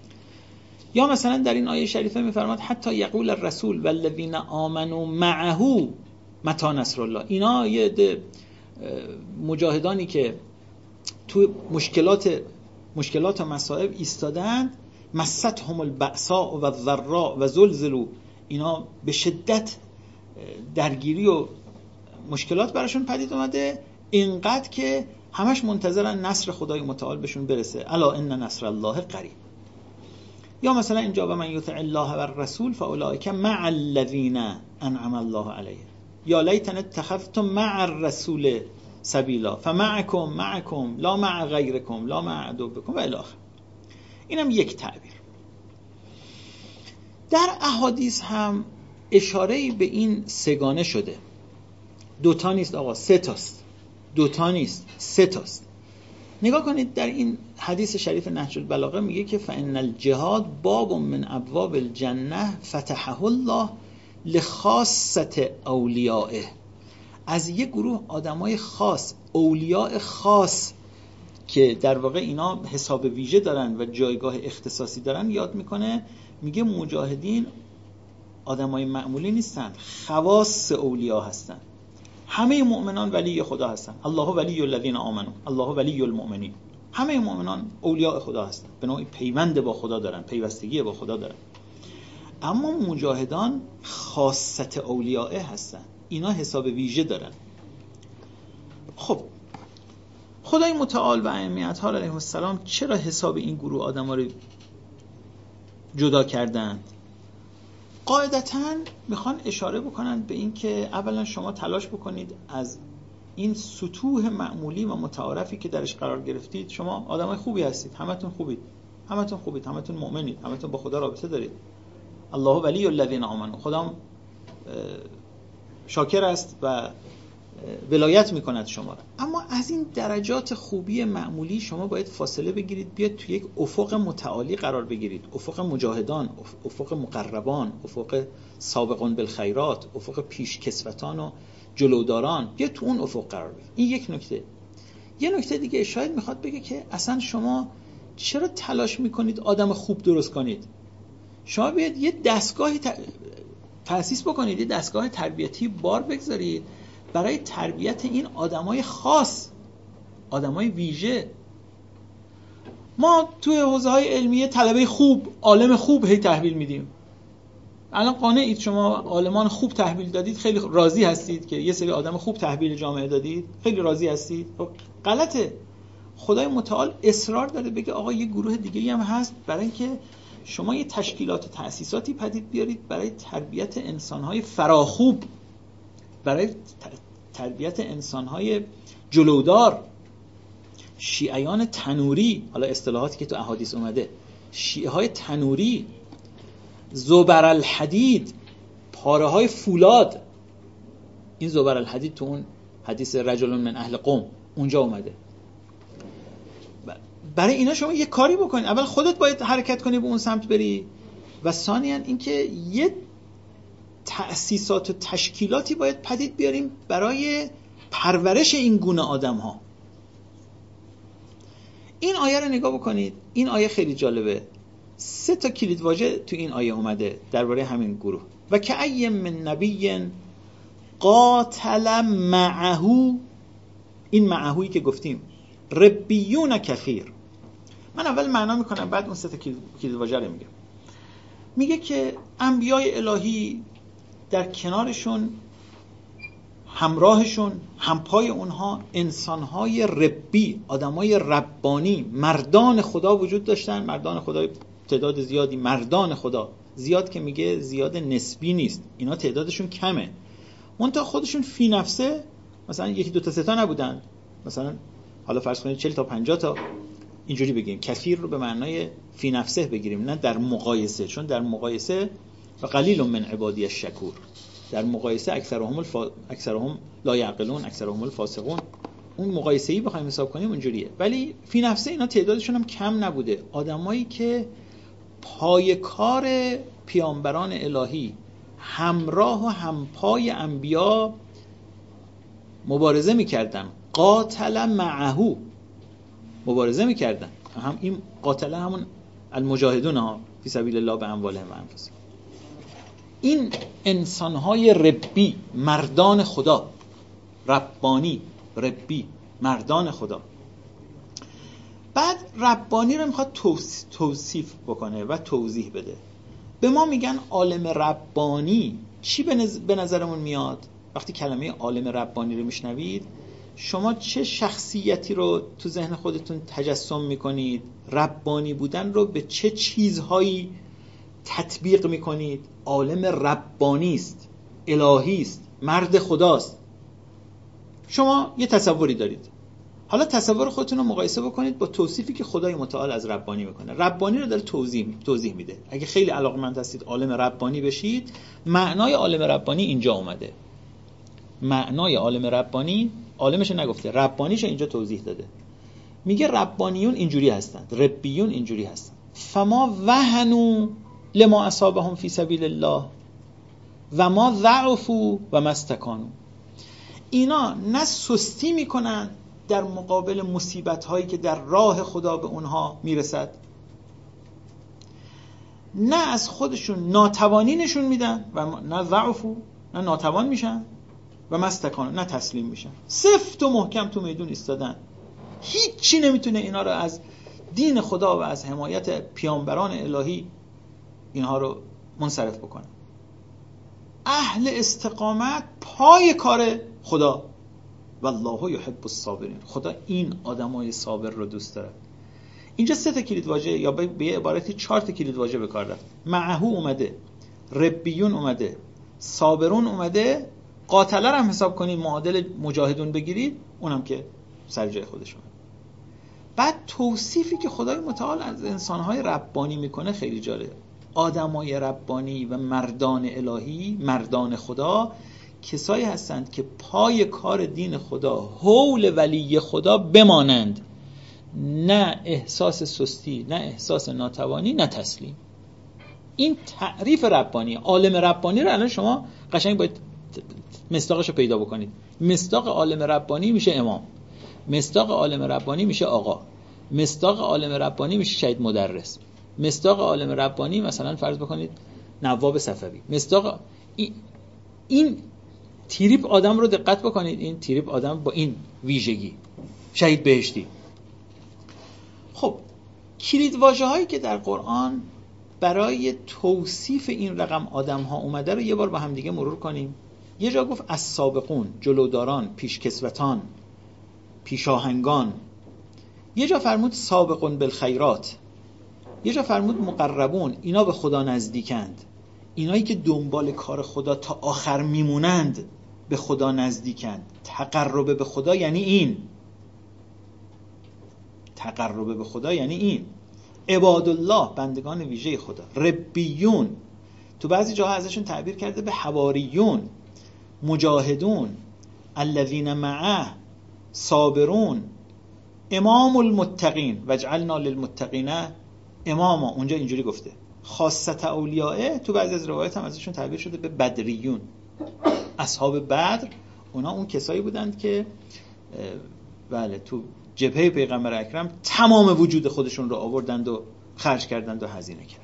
یا مثلا در این آیه شریفه میفرماد حتی یقول الرسول والذین آمنوا معه متی نصر الله. اینا یه ده مجاهدانی که تو مشکلات مشکلات و مصائب ایستادن، مستهم البأساء و الضراء و زلزلوا، اینا به شدت درگیری و مشکلات براشون پدید اومده، اینقدر که همش منتظرن نصر خدای متعال بهشون برسه. الا ان نصر الله قریب. یا مثلا اینجا و من یطع الله و الرسول فاولئک مع الذین انعم الله علیهم یا لیتن اتخذتم مع الرسول سبیلا فمعکم معکم لا مع غیرکم لا مع عدوکم و الی آخر. اینم یک تعبیر. در احادیث هم اشاره به این سگانه شده. دوتا نیست آقا، سه تاست. دوتا نیست، سه تاست. نگاه کنید در این حدیث شریف نهج البلاغه میگه که فإن الجهاد باب من ابواب الجنه فتحه الله لخاصة اولیائه. از یک گروه آدمای خاص، اولیاء خاص که در واقع اینا حساب ویژه دارن و جایگاه اختصاصی دارن یاد میکنه. میگه مجاهدین آدمای معمولی نیستن، خواص اولیا هستن. همه مؤمنان ولی خدا هستن. الله ولی الذین آمنوا، الله ولی المؤمنین. همه مؤمنان اولیاء خدا هستن، به نوعی پیوند با خدا دارن، پیوستگی با خدا دارن. اما مجاهدان خاصت اولیاء هستن، اینا حساب ویژه دارن. خب خدای متعال و ائمه اطهار علیهم السلام چرا حساب این گروه آدما رو جدا کردند؟ قاعدتاً میخوان اشاره بکنن به این که اولا شما تلاش بکنید از این سطوح معمولی و متعارفی که درش قرار گرفتید، شما آدمای خوبی هستید، همتون خوبید، همتون خوبید، همتون مؤمنید، همتون با خدا رابطه دارید. الله ولی الذین آمنوا، خدا شاکر است و ولایت میکند شما را. اما از این درجات خوبی معمولی شما باید فاصله بگیرید، بیاد توی یک افق متعالی قرار بگیرید، افق مجاهدان، افق مقربان، افق سابقون بالخیرات، افق پیشکسوتان و جلوداران، بیاد تو اون افق قرار بگیرید. این یک نکته. یه نکته دیگه شاید میخواد بگه که اصلا شما چرا تلاش میکنید آدم خوب درست کنید؟ شما بیاد یه دستگاهی تأسیس بکنید، یه دستگاه تربیتی بار بگذارید برای تربیت این آدمای خاص، آدمای ویژه. ما توی حوزه‌های علمیه طلبه خوب، عالم خوب هی تحویل میدیم. الان قانعید شما عالمان خوب تحویل دادید، خیلی راضی هستید که یه سری آدم خوب تحویل جامعه دادید، خیلی راضی هستید. غلطه. خدای متعال اصرار داره بگه آقا یه گروه دیگه‌ای هم هست برای اینکه شما یه تشکیلات و تأسیساتی پدید بیارید برای تربیت انسان‌های فراخوب، برای تربیت انسان‌های جلودار، شیعیان تنوری. حالا اصطلاحاتی که تو احادیث اومده، شیعه‌های تنوری، زبر الحدید، پاره های فولاد. این زبر الحدید تو اون حدیث رجل من اهل قوم اونجا اومده. برای اینا شما یه کاری بکنید، اول خودت باید حرکت کنی به اون سمت بری، و ثانیاً اینکه یه تأسیسات و تشکیلاتی باید پدید بیاریم برای پرورش این گونه آدم ها. این آیه رو نگاه بکنید، این آیه خیلی جالبه. سه تا کلید واژه تو این آیه اومده درباره همین گروه. و که ای من نبی قاتل معه، این معهویی که گفتیم ربیون کثیر. من اول معنا میکنم بعد اون سه تا کلید واژه رو میگم. میگه که انبیای الهی در کنارشون، همراهشون، همپای اونها انسانهای ربی، آدمای ربانی، مردان خدا وجود داشتن. مردان خدا تعداد زیادی، مردان خدا زیاد که میگه زیاد نسبی نیست، اینا تعدادشون کمه، منتها خودشون فی نفسه مثلا یکی دو تا سه تا نبودن، مثلا حالا فرض کنید چهل تا پنجاه تا اینجوری بگیم. کثیر رو به معنای فی نفسه بگیریم، نه در مقایسه، چون در مقایسه و قلیل من عبادی الشکور، در مقایسه اکثرهم الف... اکثرهم لا یعقلون، اکثرهم الفاسقون، اون مقایسه‌ای بخوایم حساب کنیم اونجوریه. ولی فی نفسه اینا تعدادشون هم کم نبوده، آدمایی که پای کار پیامبران الهی، همراه و همپای انبیا مبارزه میکردن. قاتل معه، مبارزه میکردن. هم این قاتل همون المجاهدون ها فی سبیل الله به اموالهم و انفسهم. این انسانهای ربی، مردان خدا، ربانی، ربی، مردان خدا. بعد ربانی رو میخواد توصیف بکنه و توضیح بده. به ما میگن عالم ربانی. چی به نظرمون میاد وقتی کلمه عالم ربانی رو میشنوید؟ شما چه شخصیتی رو تو ذهن خودتون تجسم میکنید؟ ربانی بودن رو به چه چیزهایی تطبیق میکنید؟ عالم ربانی است، الهی است، مرد خداست. شما یه تصوری دارید، حالا تصور خودتون رو مقایسه بکنید با توصیفی که خدای متعال از ربانی میکنه. ربانی رو داره توضیح توضیح میده. اگه خیلی علاقه‌مند هستید عالم ربانی بشید، معنای عالم ربانی اینجا اومده. معنای عالم ربانی، عالمش نگفته، ربانیش اینجا توضیح داده. میگه ربانیون اینجوری هستند، ربیون اینجوری هستند. فما وهنوا لما اصابهم فی سبیل الله و ما ضعفوا و ما استکانوا. اینا نه سستی میکنن در مقابل مصیبت هایی که در راه خدا به اونها میرسد، نه از خودشون ناتوانی نشون میدن و نه ضعفوا، نه ناتوان میشن، و مستکان، نه تسلیم میشن. سفت و محکم تو میدون ایستادن. هیچی نمیتونه اینا رو از دین خدا و از حمایت پیامبران الهی اینها رو منصرف بکنه. اهل استقامت، پای کار خدا. والله یحب الصابرین. خدا این آدمای صابر رو دوست داره. اینجا سه تا کلید واژه یا به یه عبارتی چهار تا کلید واژه به کار رفت. معه اومده، ربیون اومده، صابرون اومده، قاتله هم حساب کنید معادل مجاهدون بگیرید، اونم که سر جای خودش اومده. بعد توصیفی که خدای متعال از انسانهای ربانی میکنه خیلی جالبه. آدمای ربانی و مردان الهی، مردان خدا، کسایی هستند که پای کار دین خدا، حول ولی خدا بمانند، نه احساس سستی، نه احساس ناتوانی، نه تسلیم. این تعریف ربانی. عالم ربانی رو الان شما قشنگ باید مصداقش رو پیدا بکنید. مصداق عالم ربانی میشه امام، مصداق عالم ربانی میشه آقا، مصداق عالم ربانی میشه شهید مدرس، مصداق عالم ربانی مثلا فرض بکنید نواب صفوی. مصداق این, این تیریپ آدم رو دقت بکنید، این تیریپ آدم با این ویژگی، شهید بهشتی. خب کلید واژه هایی که در قرآن برای توصیف این رقم آدم ها اومده رو یه بار با هم دیگه مرور کنیم. یه جا گفت السابقون، جلوداران، پیشکسوتان، پیشاهنگان. یه جا فرمود سابقون بالخیرات. یه جا فرمود مقربون، اینا به خدا نزدیکند. اینایی که دنبال کار خدا تا آخر میمونند به خدا نزدیکند. تقرب به خدا یعنی این. تقرب به خدا یعنی این. عباد الله، بندگان ویژه خدا. ربیون، تو بعضی جاها ازشون تعبیر کرده به حواریون، مجاهدون، الذین معه، صابرون، امام المتقین وجعلنا للمتقین اماما. اونجا اینجوری گفته. خاصت اولیاء تو بعضی از روایات هم ازشون تعبیر شده به بدریون. اصحاب بدر اونا اون کسایی بودند که بله تو جبهه پیغمبر اکرم تمام وجود خودشون رو آوردند و خرج کردند و هزینه کردند.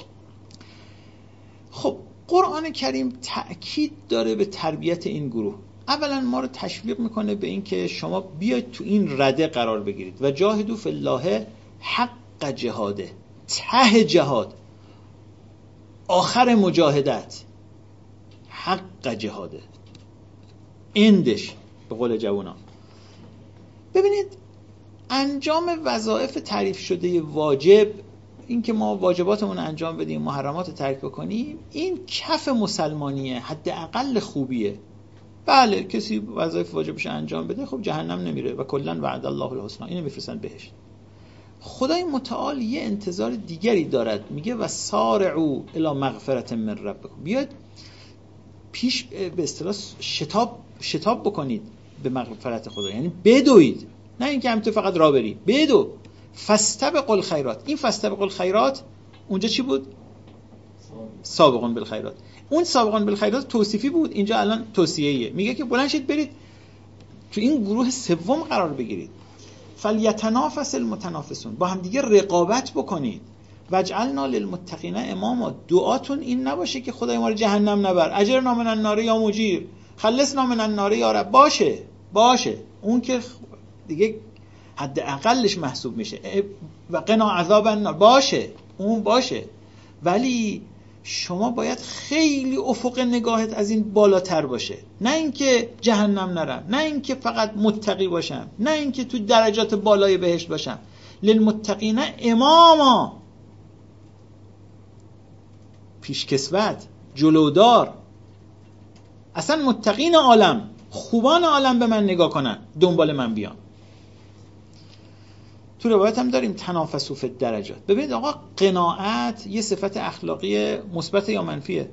خب قرآن کریم تأکید داره به تربیت این گروه. اولا ما رو تشویق میکنه به این که شما بیاید تو این رده قرار بگیرید و جاهدوا فی الله حق جهاده، ته جهاد، آخر مجاهدت، حق جهاده، اندش به قول جوونا. ببینید انجام وظایف تعریف شده واجب، این که ما واجباتمون انجام بدیم، محرمات ترک بکنیم، این کف مسلمانیه، حداقل خوبیه. بله کسی وظایف واجبش انجام بده خب جهنم نمیره و کلا وعد الله الحسنی، اینو میفرستن بهشت. خدای متعال یه انتظار دیگری دارد، میگه و سارعوا الی مغفرة من ربکم، بیاید پیش به اصطلاح شتاب شتاب بکنید به مغفرت خدا، یعنی بدوید، نه اینکه همینطور فقط راه بری، بدو. فاستبقوا الخیرات، این فاستبقوا الخیرات اونجا چی بود؟ سابقون بالخیرات. اون سابقون بالخیرات توصیفی بود، اینجا الان توصیه‌ایه. میگه که بلند شید برید تو این گروه سوم قرار بگیرید. فلیتنافس المتنافسون، با هم دیگه رقابت بکنید. وجعلنا للمتقین اماما، دعاتون این نباشه که خدای ما رو جهنم نبر، اجرنا من النار یا مجیر، خلصنا من النار یا رب. باشه باشه اون که دیگه حد اقلش محسوب میشه. و قنا عذاب النار، باشه اون باشه، ولی شما باید خیلی افق نگاهت از این بالاتر باشه. نه اینکه جهنم نرم، نه اینکه فقط متقی باشم، نه اینکه تو درجات بالای بهشت باشم. للمتقین اماما، پیشکسوت، جلودار. اصلا متقین عالم، خوبان عالم به من نگاه کنن، دنبال من بیان. تو روایت هم داریم تنافسوا فی الدرجات. ببینید آقا قناعت یه صفت اخلاقی مثبت یا منفیه؟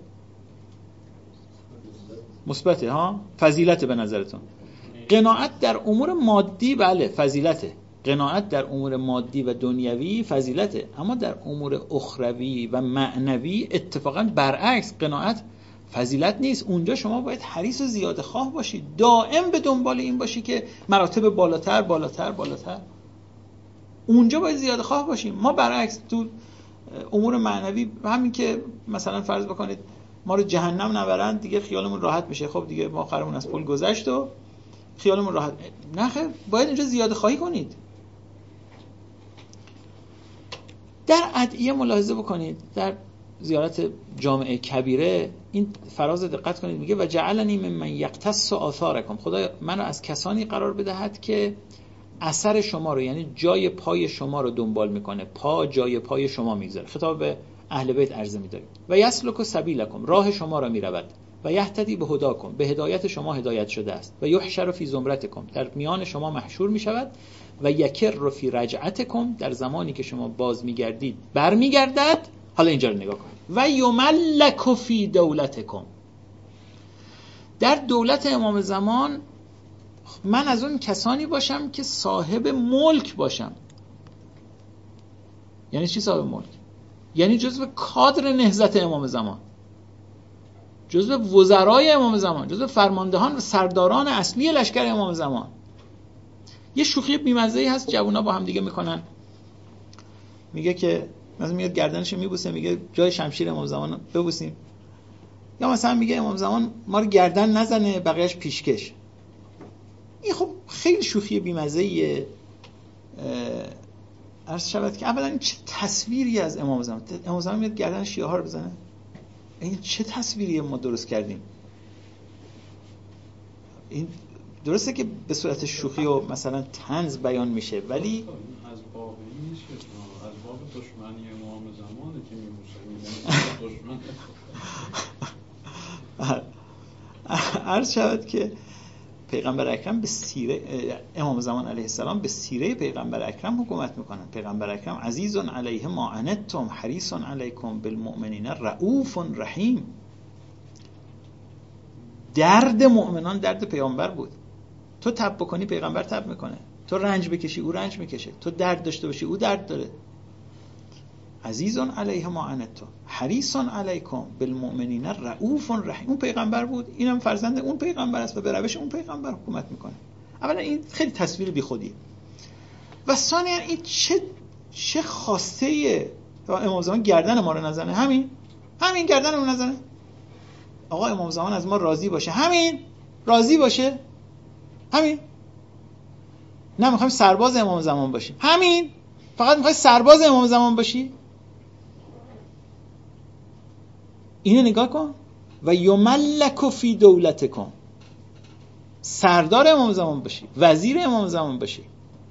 مثبته ها؟ فضیلت به نظرتون؟ قناعت در امور مادی بله فضیلته، قناعت در امور مادی و دنیوی فضیلته، اما در امور اخروی و معنوی اتفاقا برعکس، قناعت فضیلت نیست. اونجا شما باید حریص و زیاده خواه باشید، دائم به دنبال این باشی که مراتب بالاتر بالاتر بالاتر. اونجا باید زیاده خواه باشیم. ما برعکس تو امور معنوی همین که مثلا فرض بکنید ما رو جهنم نبرند دیگه خیالمون راحت میشه، خب دیگه ما آخرمون از پل گذشت و خیالمون راحت. نه خیر، باید اینجا زیاده خواهی کنید. در ادعیه ملاحظه بکنید، در زیارت جامعه کبیره این فراز دقت کنید، میگه و جعلنی ممن یقتص آثارکم، خدا منو از کسانی قرار بدهد که اثر شما رو، یعنی جای پای شما رو دنبال میکنه، پا جای پای شما میگذاره. خطاب به اهل بیت عرضه می‌داریم. و یسلک سبیلکم، راه شما را میرود. و یهتدی به هداکم، به هدایت شما هدایت شده است. و یحشر فی زمرتکم، در میان شما محشور میشود. و یکر فی رجعتکم، در زمانی که شما باز میگردید برمیگردد. حالا اینجا رو نگاه کنید. و یملک فی دولتکم، در دولت امام زمان من از اون کسانی باشم که صاحب ملک باشم. یعنی چی صاحب ملک؟ یعنی جزو کادر نهضت امام زمان، جزو وزرای امام زمان، جزو فرماندهان و سرداران اصلی لشکر امام زمان. یه شوخی بی‌مزه‌ای هست جوونا با هم دیگه میکنن، میگه که مثلا میاد گردنشو میبوسه، میگه جای شمشیر امام زمان ببوسیم. یا مثلا میگه امام زمان ما رو گردن نزنه بقیه‌اش پیشکش. این خب خیلی شوخی بی‌مزه‌ایه. عرض شود که اولا این چه تصویری از امام زمان، امام زمان میاد گردن شیعه ها رو بزنه. این چه تصویری ما درست کردیم؟ این درسته که به صورت شوخی و مثلا طنز بیان میشه، ولی از باب این نیست، از باب دشمنی امام زمانه که میبوسه، میگن دشمن. عرض شود که پیغمبر اکرم به سیره امام زمان علیه السلام به سیره پیغمبر اکرم حکومت میکنن. پیغمبر اکرم عزیز علیه ما عنتم حریص علیکم بالمؤمنین رؤوف رحیم. درد مؤمنان درد پیغمبر بود. تو تب بکنی پیغمبر تب میکنه، تو رنج بکشی او رنج میکشه، تو درد داشته باشی او درد داره. عزیز علیه ما عنتم حریص علیکم بالمؤمنین رؤوف رحیم. اون پیغمبر بود، اینم فرزند اون پیغمبر است و به روش اون پیغمبر حکومت میکنه. اولا این خیلی تصویر بیخودیه و ثانیا این چه چه خواسته ایه امام زمان گردن ما رو نزنه. همین همین گردن رو نزنه. آقا امام زمان از ما راضی باشه، همین راضی باشه، همین. نه میخوایم سرباز امام زمان باشیم، همین. فقط میخوای سرباز امام زمان باشی. اینو نگاه کن. و یملک فی دولتکم، سردار امام زمان باشی، وزیر امام زمان باشی.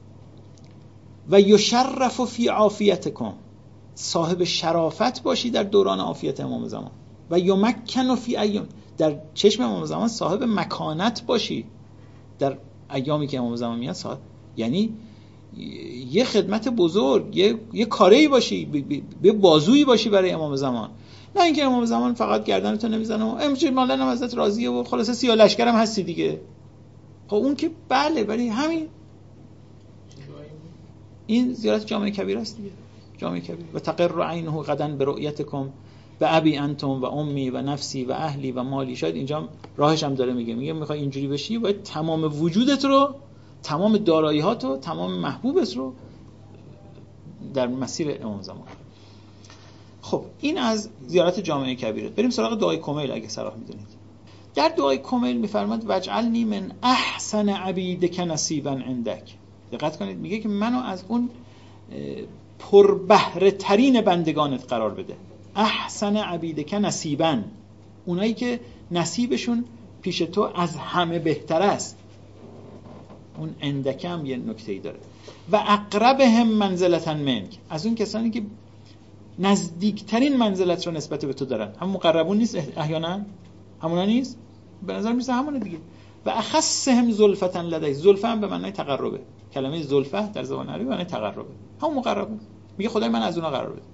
و یشرف فی عافیتکم، صاحب شرافت باشی در دوران عافیت امام زمان. و یمکن فی ایام، در چشم امام زمان صاحب مکانت باشی در ایامی که امام زمان میاد. صاحب یعنی یه خدمت بزرگ، یه یه کاری باشی، به بازویی باشی برای امام زمان. نه اینکه امام زمان فقط گردنتو نمیزنه و امروز مالن هم ازت راضیه و خلاصه سیاه لشکرم هستی دیگه. خب اون که بله، ولی همین این زیارت جامع کبیر است دیگه. جامع کبیر و تقر عینه غدا برؤیتکم به ابی انتم و امی و نفسی و اهلی و مالی. شاید اینجا راهش هم داره میگه میگه میخوای اینجوری بشی باید تمام وجودت رو، تمام دارایی‌هات رو، تمام محبوبت رو در مسیر امام زمان. خب این از زیارت جامع کبیره. بریم سراغ دعای کمیل اگه صلاح میدونید. در دعای کمیل میفرماد وجعلنی من احسن عبیدک نصیبا عندک. دقت کنید میگه که منو از اون پربهره ترین بندگانت قرار بده. احسن عبیدک نصیبا، اونایی که نصیبشون پیش تو از همه بهتر است. اون عندک هم یه نکته‌ای داره. و اقربهم منزلتا منک، از اون کسانی که نزدیکترین منزلت رو نسبت به تو دارن. هم مقربون نیست احیانا؟ همونا نیست؟ به نظر میسه همونه دیگه. و اخصهم زلفتا لدی، زلفه هم به معنای تقربه. کلمه زلفه در زبان عربی به معنای تقربه. هم مقربون. میگه خدای من از اونا قرار بده.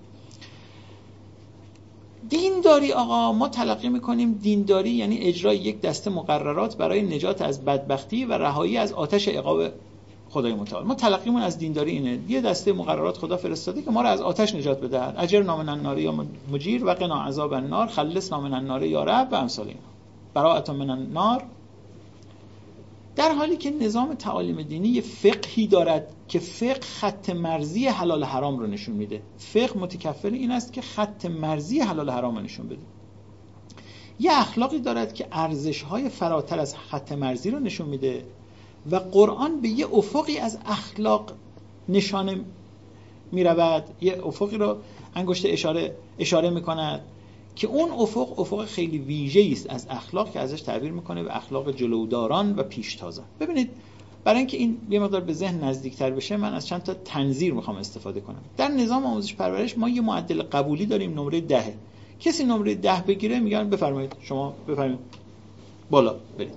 دینداری آقا ما تلقی میکنیم دینداری یعنی اجرای یک دسته مقررات برای نجات از بدبختی و رهایی از آتش عقاب خدای متعال. ما تلقیمون از دینداری اینه، یه دسته مقررات خدا فرستاده که ما رو از آتش نجات بده. اجرنا من النار یا مجیر و قنا عذاب النار، خلصنا من النار یا رب و امثال اینا. براءة من النار. در حالی که نظام تعالیم دینی یه فقهی دارد که فقه خط مرزی حلال حرام رو نشون میده. فقه متکفل این است که خط مرزی حلال حرام رو نشون بده. یه اخلاقی دارد که ارزش‌های فراتر از خط مرزی رو نشون میده و قرآن به یه افقی از اخلاق نشانه میرود، یه افقی رو انگشت اشاره اشاره میکند که اون افق افق خیلی ویژه‌ای است از اخلاق که ازش تعبیر میکنه به اخلاق جلوداران و پیشتازان. ببینید برای اینکه این یه مقدار به ذهن نزدیکتر بشه من از چند تا تنظیر میخوام استفاده کنم. در نظام آموزش پرورش ما یه معدل قبولی داریم نمره ده. کسی نمره ده بگیره میگن بفرمایید شما بفرمایید بالا برید.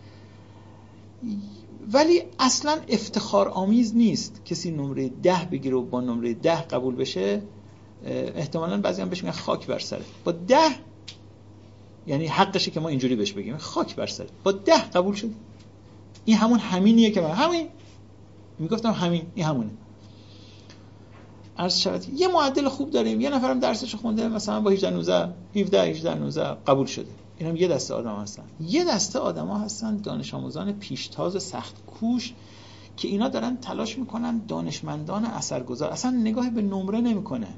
ولی اصلا افتخار آمیز نیست کسی نمره ده بگیره و با نمره ده قبول بشه. احتمالاً بعضی هم بهش میگن خاک بر سره. با ده یعنی حقشه که ما اینجوری بهش بگیم خاک بر سره. با ده قبول شد. این همون همینیه که من همین میگفتم همین این همونه. عرض شود یه معدل خوب داریم، یه نفرم درسش خونده مثلا با هجده نوزده هفده هجده نوزده قبول شده. اینم یه دسته آدم هستن. یه دسته آدما هستن دانش آموزان پیشتاز سخت کوش که اینا دارن تلاش میکنن دانشمندان اثرگذار، اصلا نگاهی به نمره نمیکنه.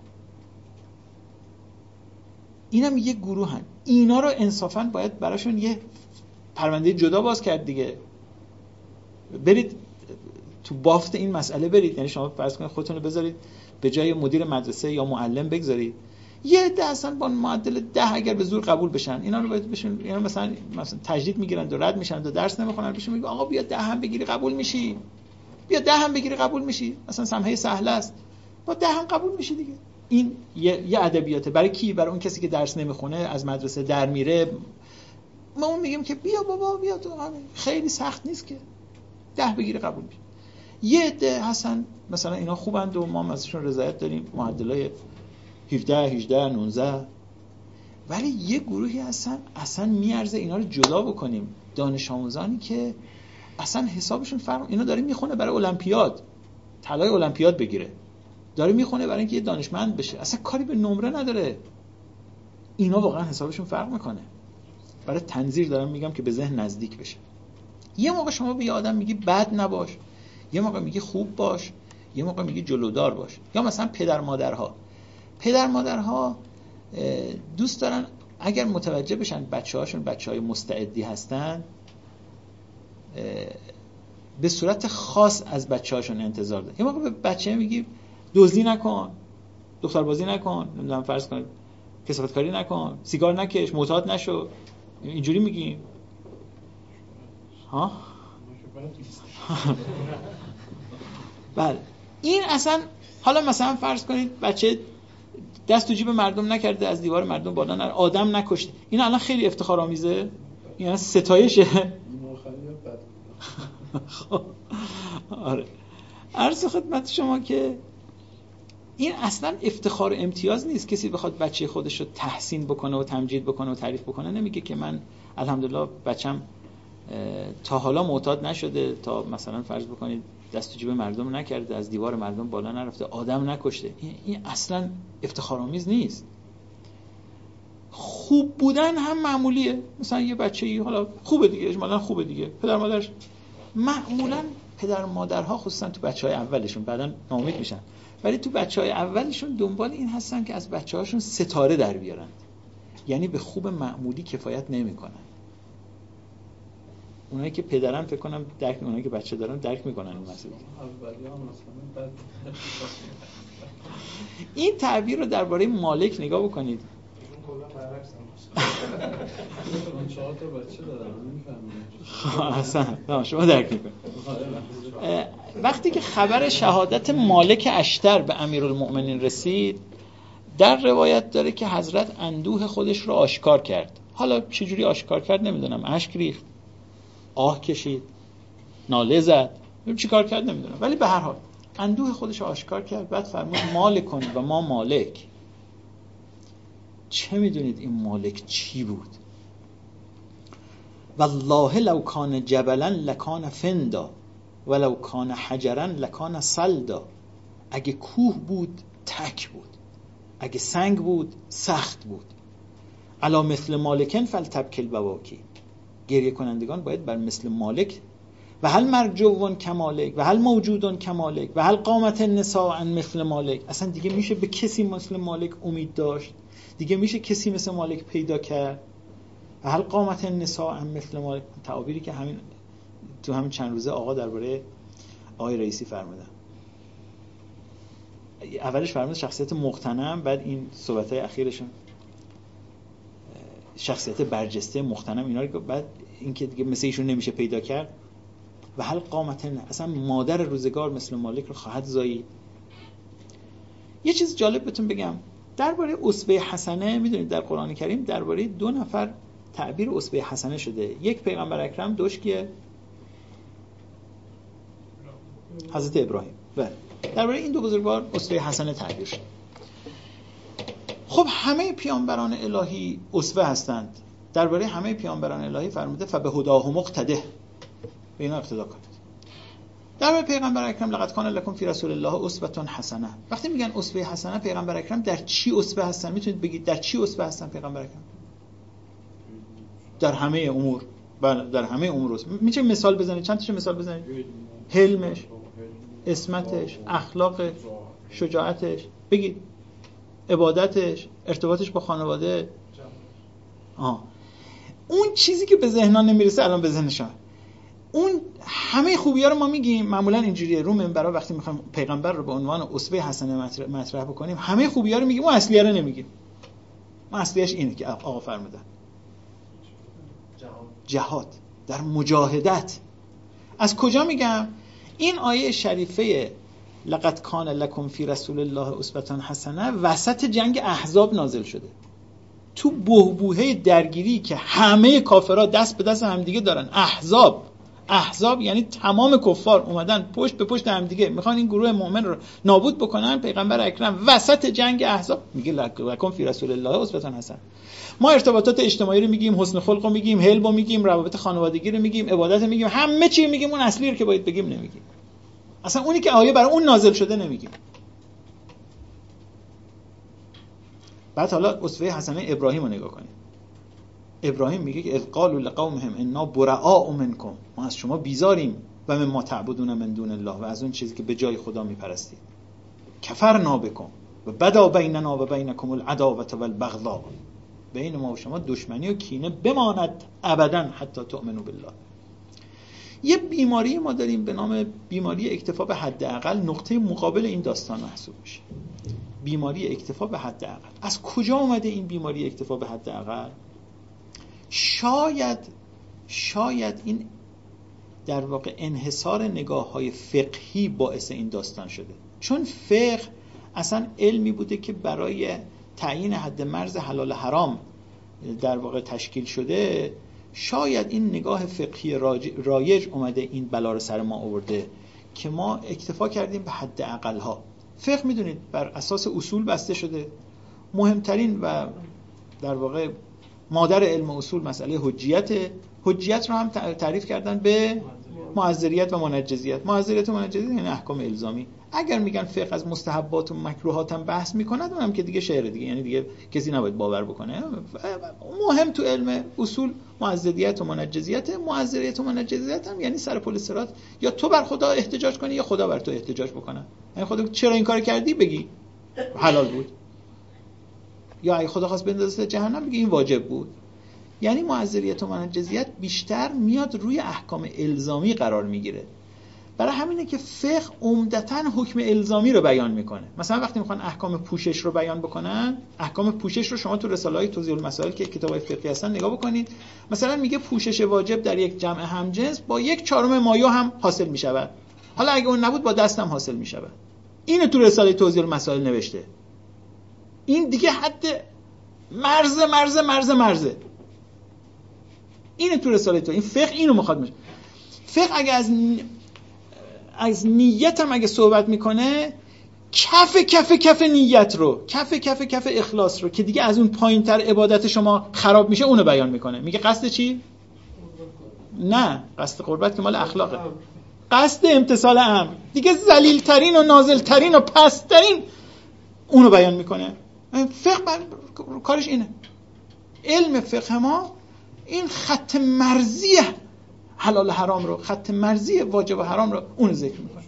اینم یه گروهن. اینا رو انصافا باید براشون یه پرونده جدا باز کرد دیگه. برید تو بافت این مسئله برید، یعنی شما فرض کنید خودتون رو بذارید به جای مدیر مدرسه یا معلم بگذارید یه عده اصلا با معدل ده اگر به زور قبول بشن اینا رو باید بشن، اینا مثلا مثلا تجدید میگیرن و رد میشن و درس نمیخونن، بهشون میگه آقا بیا ده هم بگیری قبول میشی، بیا ده هم بگیری قبول میشی، اصلا سمحه سهل است، با ده هم قبول میشی دیگه. این یه, یه ادبیاته. برای کی؟ برای اون کسی که درس نمیخونه از مدرسه در میره، ما اون میگیم که بیا بابا بیا تو همین خیلی سخت نیست که ده بگیری قبول میشه. یه عده هستن مثلا اینا خوبند و ما ازشون رضایت داریم، معدلای هفده هجده نوزده، ولی یه گروهی هستن اصلا میارزه اینا رو جدا بکنیم. دانش آموزانی که اصلا حسابشون فرق، اینا داره میخونه برای المپیاد، طلای المپیاد بگیره، داره میخونه برای اینکه یه دانشمند بشه، اصلا کاری به نمره نداره. اینا واقعا حسابشون فرق میکنه. برای تنظیر دارم میگم که به ذهن نزدیک بشه. یه موقع شما به یه آدم میگی بد نباش، یه موقع میگی خوب باش، یه موقع میگی جلودار باش. یا مثلا پدر مادرها پدر مادرها دوست دارن اگر متوجه بشن بچه‌هاشون بچه‌های مستعدی هستن، به صورت خاص از بچه‌هاشون انتظار دارن. یه موقع به بچه میگی دزدی نکن، دختربازی نکن، نمیدونم فرض کن کثافت کاری نکن، سیگار نکش، معتاد نشو، اینجوری میگیم ها؟ بله. این اصلا حالا مثلا فرض کنید بچه دست تو جیب مردم نکرده، از دیوار مردم بالا نره، آدم نکشته، این الان خیلی افتخار آمیزه، این ستایشه. آره عرض خدمت شما که این اصلا افتخار و امتیاز نیست. کسی بخواد بچه خودش رو تحسین بکنه و تمجید بکنه و تعریف بکنه، نمیگه که من الحمدلله بچم تا حالا معتاد نشده، تا مثلا فرض بکنید دست تو جیب مردم نکرده، از دیوار مردم بالا نرفته، آدم نکشته. این اصلا افتخارآمیز نیست. خوب بودن هم معمولیه. مثلا یه بچه‌ای حالا خوبه دیگه، اجمالاً خوبه دیگه، پدر مادرش معمولاً پدر مادرها خصوصا تو بچه‌های اولشون بعداً ناامید میشن، ولی تو بچه‌های اولشون دنبال این هستن که از بچه‌هاشون ستاره در بیارن، یعنی به خوب معمولی کفایت نمی‌کنن. اونایی که پدرن فکر کنم درک، اونایی که بچه دارن درک میکنن این مسئله. این تعبیر رو درباره مالک نگاه بکنید. چهار تا بچه دارن میفهمن. اصلا شما درک میکنید. وقتی که خبر شهادت مالک اشتر به امیرالمؤمنین رسید، در روایت داره که حضرت اندوه خودش رو آشکار کرد. حالا چجوری آشکار کرد نمیدونم، اشک ریخت، آه کشید، ناله زد، چی کار کرد نمیدونم، ولی به هر حال اندوه خودش آشکار کرد. بعد فرمود مالکون و ما مالک. چه میدونید این مالک چی بود؟ والله لو کان جبلا لکان فندا ولو کان حجرا لکان سلدا. اگه کوه بود تک بود، اگه سنگ بود سخت بود. الا مثل مالکن فلتبکل بواکی. گریه کنندگان باید بر مثل مالک. و هل مرجوون کمالک و هل موجودون کمالک و هل قامت النساء عن مثل مالک. اصلا دیگه میشه به کسی مثل مالک امید داشت؟ دیگه میشه کسی مثل مالک پیدا کرد؟ و هل قامت النساء عن مثل مالک. تعابیری که همین تو همین چند روزه آقا درباره آقای رئیسی فرمودن. اولش فرمود شخصیت مقتنم، بعد این صحبت‌های اخیرشون شخصیت برجسته مقتنم، اینا رو بعد اینکه دیگه مثل ایشون نمیشه پیدا کرد. و هل قامت نه، اصلا مادر روزگار مثل مالک رو خواهد زایید. یه چیز جالب بهتون بگم درباره اسوه حسنه. میدونید در قرآن کریم درباره دو نفر تعبیر اسوه حسنه شده. یک پیغمبر اکرم، دوش کیه؟ حضرت ابراهیم. و درباره این دو بزرگوار اسوه حسنه تعبیر شد. خب همه پیامبران الهی اسوه هستند. درباره همه پیامبران الهی فرموده فبهداهم اقتده، به اینا اقتدا کنید. درباره پیغمبر اکرم لقد کان لکم فی رسول الله اسوه حسنه. وقتی میگن اسوه حسنه پیغمبر اکرم در چی اسوه هستن؟ میتونید بگید در چی اسوه هستن پیغمبر اکرم؟ در همه امور. بله در همه امور. میشه مثال بزنید؟ چند تا مثال بزنید؟ حلمش، عصمتش، اخلاقش، شجاعتش، بگید عبادتش، ارتباطش با خانواده. آه. اون چیزی که به ذهنان نمیرسه الان به ذهن شما. اون همه خوبی‌ها رو ما میگیم، معمولا اینجوریه رو منبرا وقتی میخوایم پیغمبر رو به عنوان اسوه حسنه مطرح بکنیم همه خوبی‌ها رو میگیم، اون اصلیه رو نمیگیم. اون اصلیش اینه که آقا فرمودن جهاد، در مجاهدت. از کجا میگم؟ این آیه شریفه لقد کان لکم فی رسول الله اسوه حسنه وسط جنگ احزاب نازل شده. تو بحبوحه درگیری که همه کافرها دست به دست همدیگه دارن، احزاب احزاب یعنی تمام کفار اومدن پشت به پشت همدیگه میخوان این گروه مؤمن رو نابود بکنن، پیغمبر اکرم وسط جنگ احزاب میگه لکم فی رسول الله اسوه حسنه. ما ارتباطات اجتماعی رو میگیم، حسن خلق رو میگیم، حلم رو میگیم، روابط خانوادگی رو میگیم، عبادت رو میگیم، همه چی میگیم، اون اصلی رو که باید بگیم نمیگیم. اصلا اونی که آیه برای اون نازل شده نمیگیم. بعد حالا اسوه حسنه ابراهیم رو نگاه کنید. ابراهیم میگه که اذ قالوا لقومهم انا براء منکم، ما از شما بیزاریم و مما تعبدون من دون الله، و از اون چیزی که به جای خدا میپرستید. کفرنا بکم و بدا بیننا و بینکم العداوه والبغضاء، بین ما و شما دشمنی و کینه بماند ابدا حتی تؤمنوا بالله. یه بیماری ما داریم به نام بیماری اکتفا به حداقل، نقطه مقابل این داستان محسوب میشه. بیماری اکتفا به حداقل. از کجا اومده این بیماری اکتفا به حداقل؟ شاید شاید این در واقع انحصار نگاه‌های فقهی باعث این داستان شده، چون فقه اصلا علمی بوده که برای تعیین حد مرز حلال حرام در واقع تشکیل شده. شاید این نگاه فقهی رایج اومده این بلا رو سر ما آورده که ما اکتفا کردیم به حد اقل‌ها. فقه میدونید بر اساس اصول بسته شده. مهمترین و در واقع مادر علم اصول مسئله حجیت. حجیت رو هم تعریف کردن به معذریت و منجزیت. معذریت و منجزیت یعنی احکام الزامی. اگر میگن فقه از مستحبات و مکروهات هم بحث میکند، اونم که دیگه شعر دیگه، یعنی دیگه کسی نباید باور بکنه. مهم تو علم اصول معذریت و منجزیت. معذریت و منجزیت هم یعنی سر پل صراط یا تو بر خدا احتجاج کنی یا خدا بر تو احتجاج بکنه. یعنی خدا چرا این کار کردی بگی حلال بود، یا اگه خدا خواست بندازه جهنم بگی این واجب بود. یعنی معذریت و منجزیت بیشتر میاد روی احکام الزامی قرار میگیره. برای همینه که فقه عمدتاً حکم الزامی رو بیان میکنه. مثلا وقتی میخوان احکام پوشش رو بیان بکنن، احکام پوشش رو شما تو رساله‌های توضیح المسائل که کتابای فقهی هستن نگاه بکنید. مثلا میگه پوشش واجب در یک جمع همجنس با یک چهارم مایه هم حاصل میشود. حالا اگه اون نبود با دست هم حاصل میشود. اینو تو رساله توضیح المسائل نوشته. این دیگه حد مرز مرز مرز مرزه. اینه تو رساله تو. این فقه اینو میخواد میشه. فقه اگه از از نیت هم اگه صحبت میکنه، کف کف کف نیت رو، کف کف کف اخلاص رو که دیگه از اون پایینتر عبادت شما خراب میشه اونو بیان میکنه. میگه قصد چی؟ نه، قصد قربت که مال اخلاقه. قصد امتثال امر. دیگه ذلیل ترین و نازل ترین و پست ترین اونو بیان میکنه. فقه بر... کارش اینه. علم فقه ما این خط مرزی حلال حرام رو، خط مرزی واجب و حرام رو اون ذکر میکنه.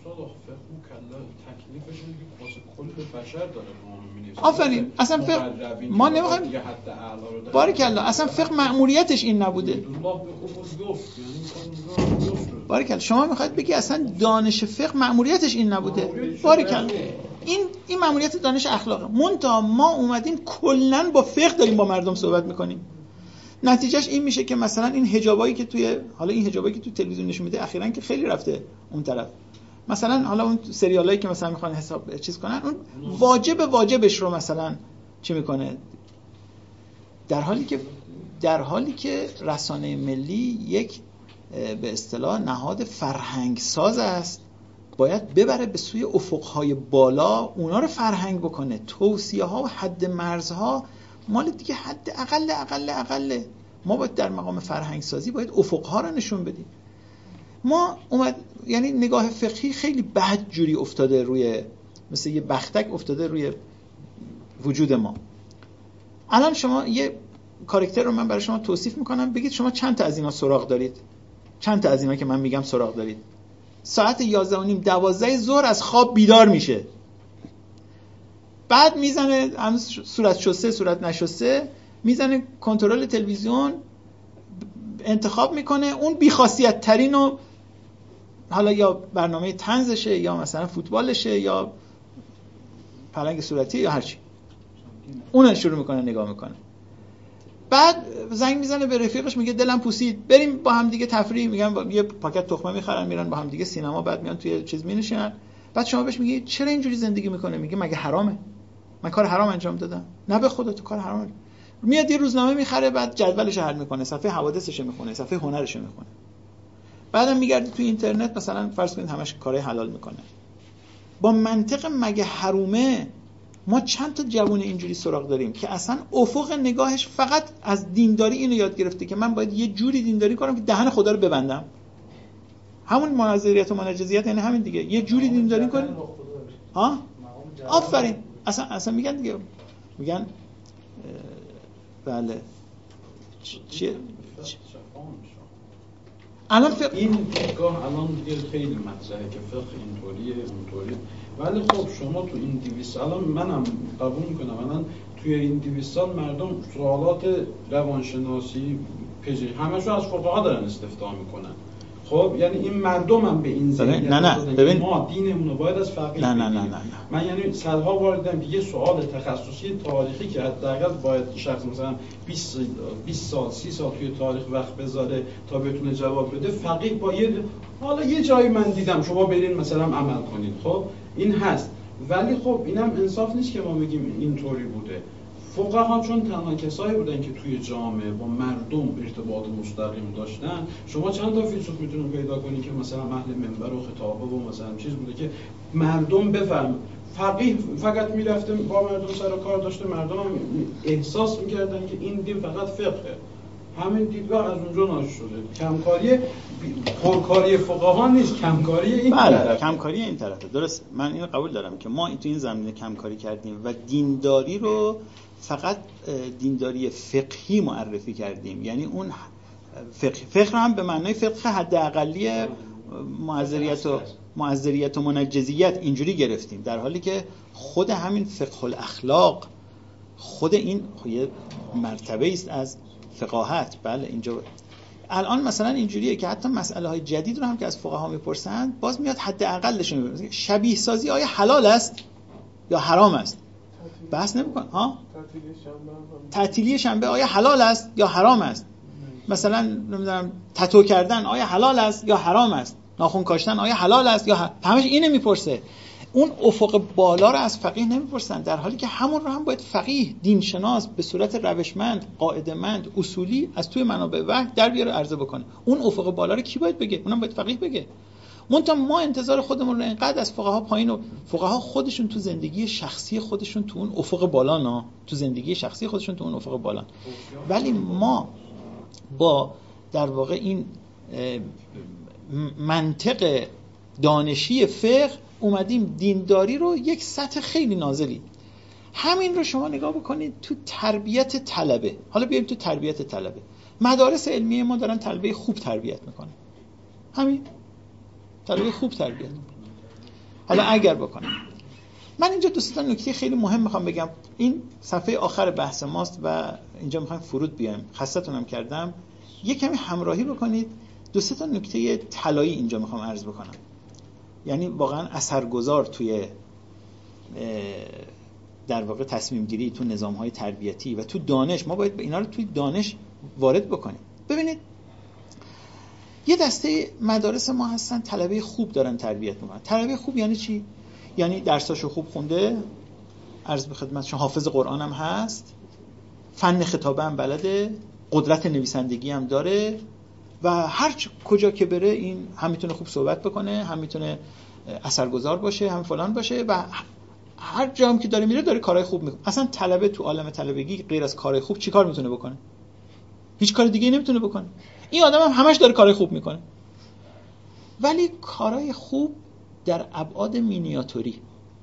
آفرین. اصلا فقه ما نمیخوایم باریکالله، اصلا فقه مأموریتش این نبوده. باریکالله. شما میخواید بگی اصلا دانش فقه مأموریتش این نبوده. باریکالله. این این مأموریت دانش اخلاقه. منتها ما اومدیم کلاً با فقه داریم با مردم صحبت میکنیم. نتیجهش این میشه که مثلا این حجابایی که توی حالا این حجابایی که تو تلویزیون نشون میده اخیراً که خیلی رفته اون طرف، مثلا حالا اون سریالایی که مثلا میخوان حساب چیز کنن، اون واجب واجبش رو مثلا چی میکنه، در حالی که در حالی که رسانه ملی یک به اصطلاح نهاد فرهنگ ساز است، باید ببره به سوی افقهای بالا، اونا رو فرهنگ بکنه. توصیه ها و حد مرزها مال دیگه حد اقل اقل اقل. ما باید در مقام فرهنگ سازی باید افقها رو نشون بدیم. ما اومد یعنی نگاه فقهی خیلی بد جوری افتاده روی، مثل یه بختک افتاده روی وجود ما. الان شما یه کاراکتر رو من برای شما توصیف میکنم، بگید شما چند تا از اینا سراغ دارید؟ چند تا از اینا که من میگم سراغ دارید؟ ساعت یازده و نیم دوازده ظهر از خواب بیدار میشه، بعد میزنه هنوز صورت شسته صورت نشسته، میزنه کنترل تلویزیون، انتخاب میکنه اون بیخاصیت ترین و حالا یا برنامه طنزشه یا مثلا فوتبالشه یا پلنگ صورتی یا هر چی، اون شروع میکنه نگاه میکنه. بعد زنگ میزنه به رفیقش میگه دلم پوسید بریم با هم دیگه تفریح، میگن یه پاکت تخمه میخرن میرن با هم دیگه سینما، بعد میان توی چیز مینشینن. بعد شما بهش میگی چرا اینجوری زندگی میکنه؟ میگه مگه حرامه؟ من کار حرام انجام دادم؟ نه به خدا تو کار حرام. میاد یه روزنامه میخره، بعد جدولش رو حل میکنه، صفحه حوادثش رو میخونه، صفحه هنرش رو میخونه. بعدم میگرده توی اینترنت مثلا فرض کنید همش کارهای حلال میکنه. با منطق مگه حرومه ما چند تا جوون اینجوری سراغ داریم که اصلا افق نگاهش فقط از دینداری اینو یاد گرفته که من باید یه جوری دینداری کنم که دهن خدا رو ببندم. همون مناظریت و مناجزیت یعنی همین دیگه، یه جوری دینداری کنیم. ها؟ آفرین. اصلا اصلا میگن دیگه، میگن بله چیه؟ الان فقه این دیدگاه الان دیگه خیلی مطرحه که فقه اینطوریه اونطوریه، ولی خب شما تو این دویست سال، منم قبول میکنم الان توی این دویست سال مردم سوالات روانشناسی پزشکی همشون از فقها دارن استفاده میکنن. خب یعنی این مردم هم به این ذهنیت نه نه ببین ما دینمون رو باید از فقیه نه نه نه نه من یعنی صدها بار دیدم که یه سوال تخصصی تاریخی که حداقل باید شخص مثلا بیست سال سی سال توی تاریخ وقت بذاره تا بتونه جواب بده، فقیه با یه حالا یه جایی من دیدم شما برین مثلا عمل کنید. خب این هست، ولی خب اینم انصاف نیست که ما بگیم اینطوری بوده. فقها چون تنها کسایی بودن که توی جامعه با مردم ارتباط مستقیم داشتن. شما چند تا فیلسوف میتونید پیدا کنید که مثلا اهل منبر و خطابه و مثلا چیز بوده که مردم بفهمن. فقیه فقط میرفته با مردم سر کار داشته، مردم هم احساس میکردن که این دین فقط فقهه. همین دیدگاه از اونجا ناشی شده. کمکاری پرکاری فقها نیست، کمکاری این طرفه. کمکاری این طرفه. درست، من اینو قبول دارم که ما تو این زمینه کمکاری کردیم و دینداری رو فقط دینداری فقهی معرفی کردیم. یعنی اون فقه فقه هم به معنای فقه حداقلی معذریت و معذریت و منجزیت اینجوری گرفتیم، در حالی که خود همین فقه الاخلاق خود این یه مرتبه است از فقاهت. بله اینجا الان مثلا اینجوریه که حتی مسئله های جدید رو هم که از فقها میپرسن باز میاد حداقلش میگه شبیه سازی آیا حلال است یا حرام است. بحث نمیکن. ها تعطیلی شنبه آیا حلال است یا حرام است. مثلا نمیدونم تتو کردن آیا حلال است یا حرام است. ناخن کاشتن آیا حلال است یا حرام. همش اینه میپرسه. اون افق بالا رو از فقیه نمیپرسن، در حالی که همون رو هم باید فقیه دینشناس به صورت روشمند قاعده‌مند اصولی از توی منابع وحی در بیاره عرضه بکنه. اون افق بالا رو کی باید بگه؟ اونم باید فقیه بگه. منتها ما انتظار خودمون رو اینقدر از فقها پایین، و فقها خودشون تو زندگی شخصی خودشون تو اون افق بالا نا تو زندگی شخصی خودشون تو اون افق بالا، ولی ما با در واقع این منطق دانشی فقه اومدیم دینداری رو یک سطح خیلی نازلی. همین رو شما نگاه بکنید تو تربیت طلبه. حالا بیایم تو تربیت طلبه. مدارس علمیه ما دارن طلبه خوب تربیت میکنن. همین طلبه خوب تربیت میکنن. حالا اگر بکنم، من اینجا دو سه تا نکته خیلی مهم میخوام بگم. این صفحه آخر بحث ماست و اینجا میخوایم فرود بیایم. خستتونم کردم، یه کمی همراهی بکنید. دو سه تا نکته طلایی اینجا میخوام عرض بکنم، یعنی واقعا اثرگذار توی در واقع تصمیم گیری تو نظام‌های تربیتی و تو دانش. ما باید اینا رو توی دانش وارد بکنیم. ببینید یه دسته مدارس ما هستن طلبه خوب دارن تربیت میکنن. طلبه خوب یعنی چی؟ یعنی درساشو خوب خونده، عرض به خدمتشون حافظ قرآن هم هست، فن خطابه هم بلده، قدرت نویسندگی هم داره و هر کجا که بره این هم میتونه خوب صحبت بکنه، هم میتونه اثرگذار باشه، هم فلان باشه و هر جا هم که داره میره داره کارهای خوب میکنه. اصلا طلبه تو عالم طلبگی غیر از کارهای خوب چی کار میتونه بکنه؟ هیچ کار دیگه نمیتونه بکنه. این آدم هم همش داره کارهای خوب میکنه، ولی کارهای خوب در ابعاد مینیاتوری.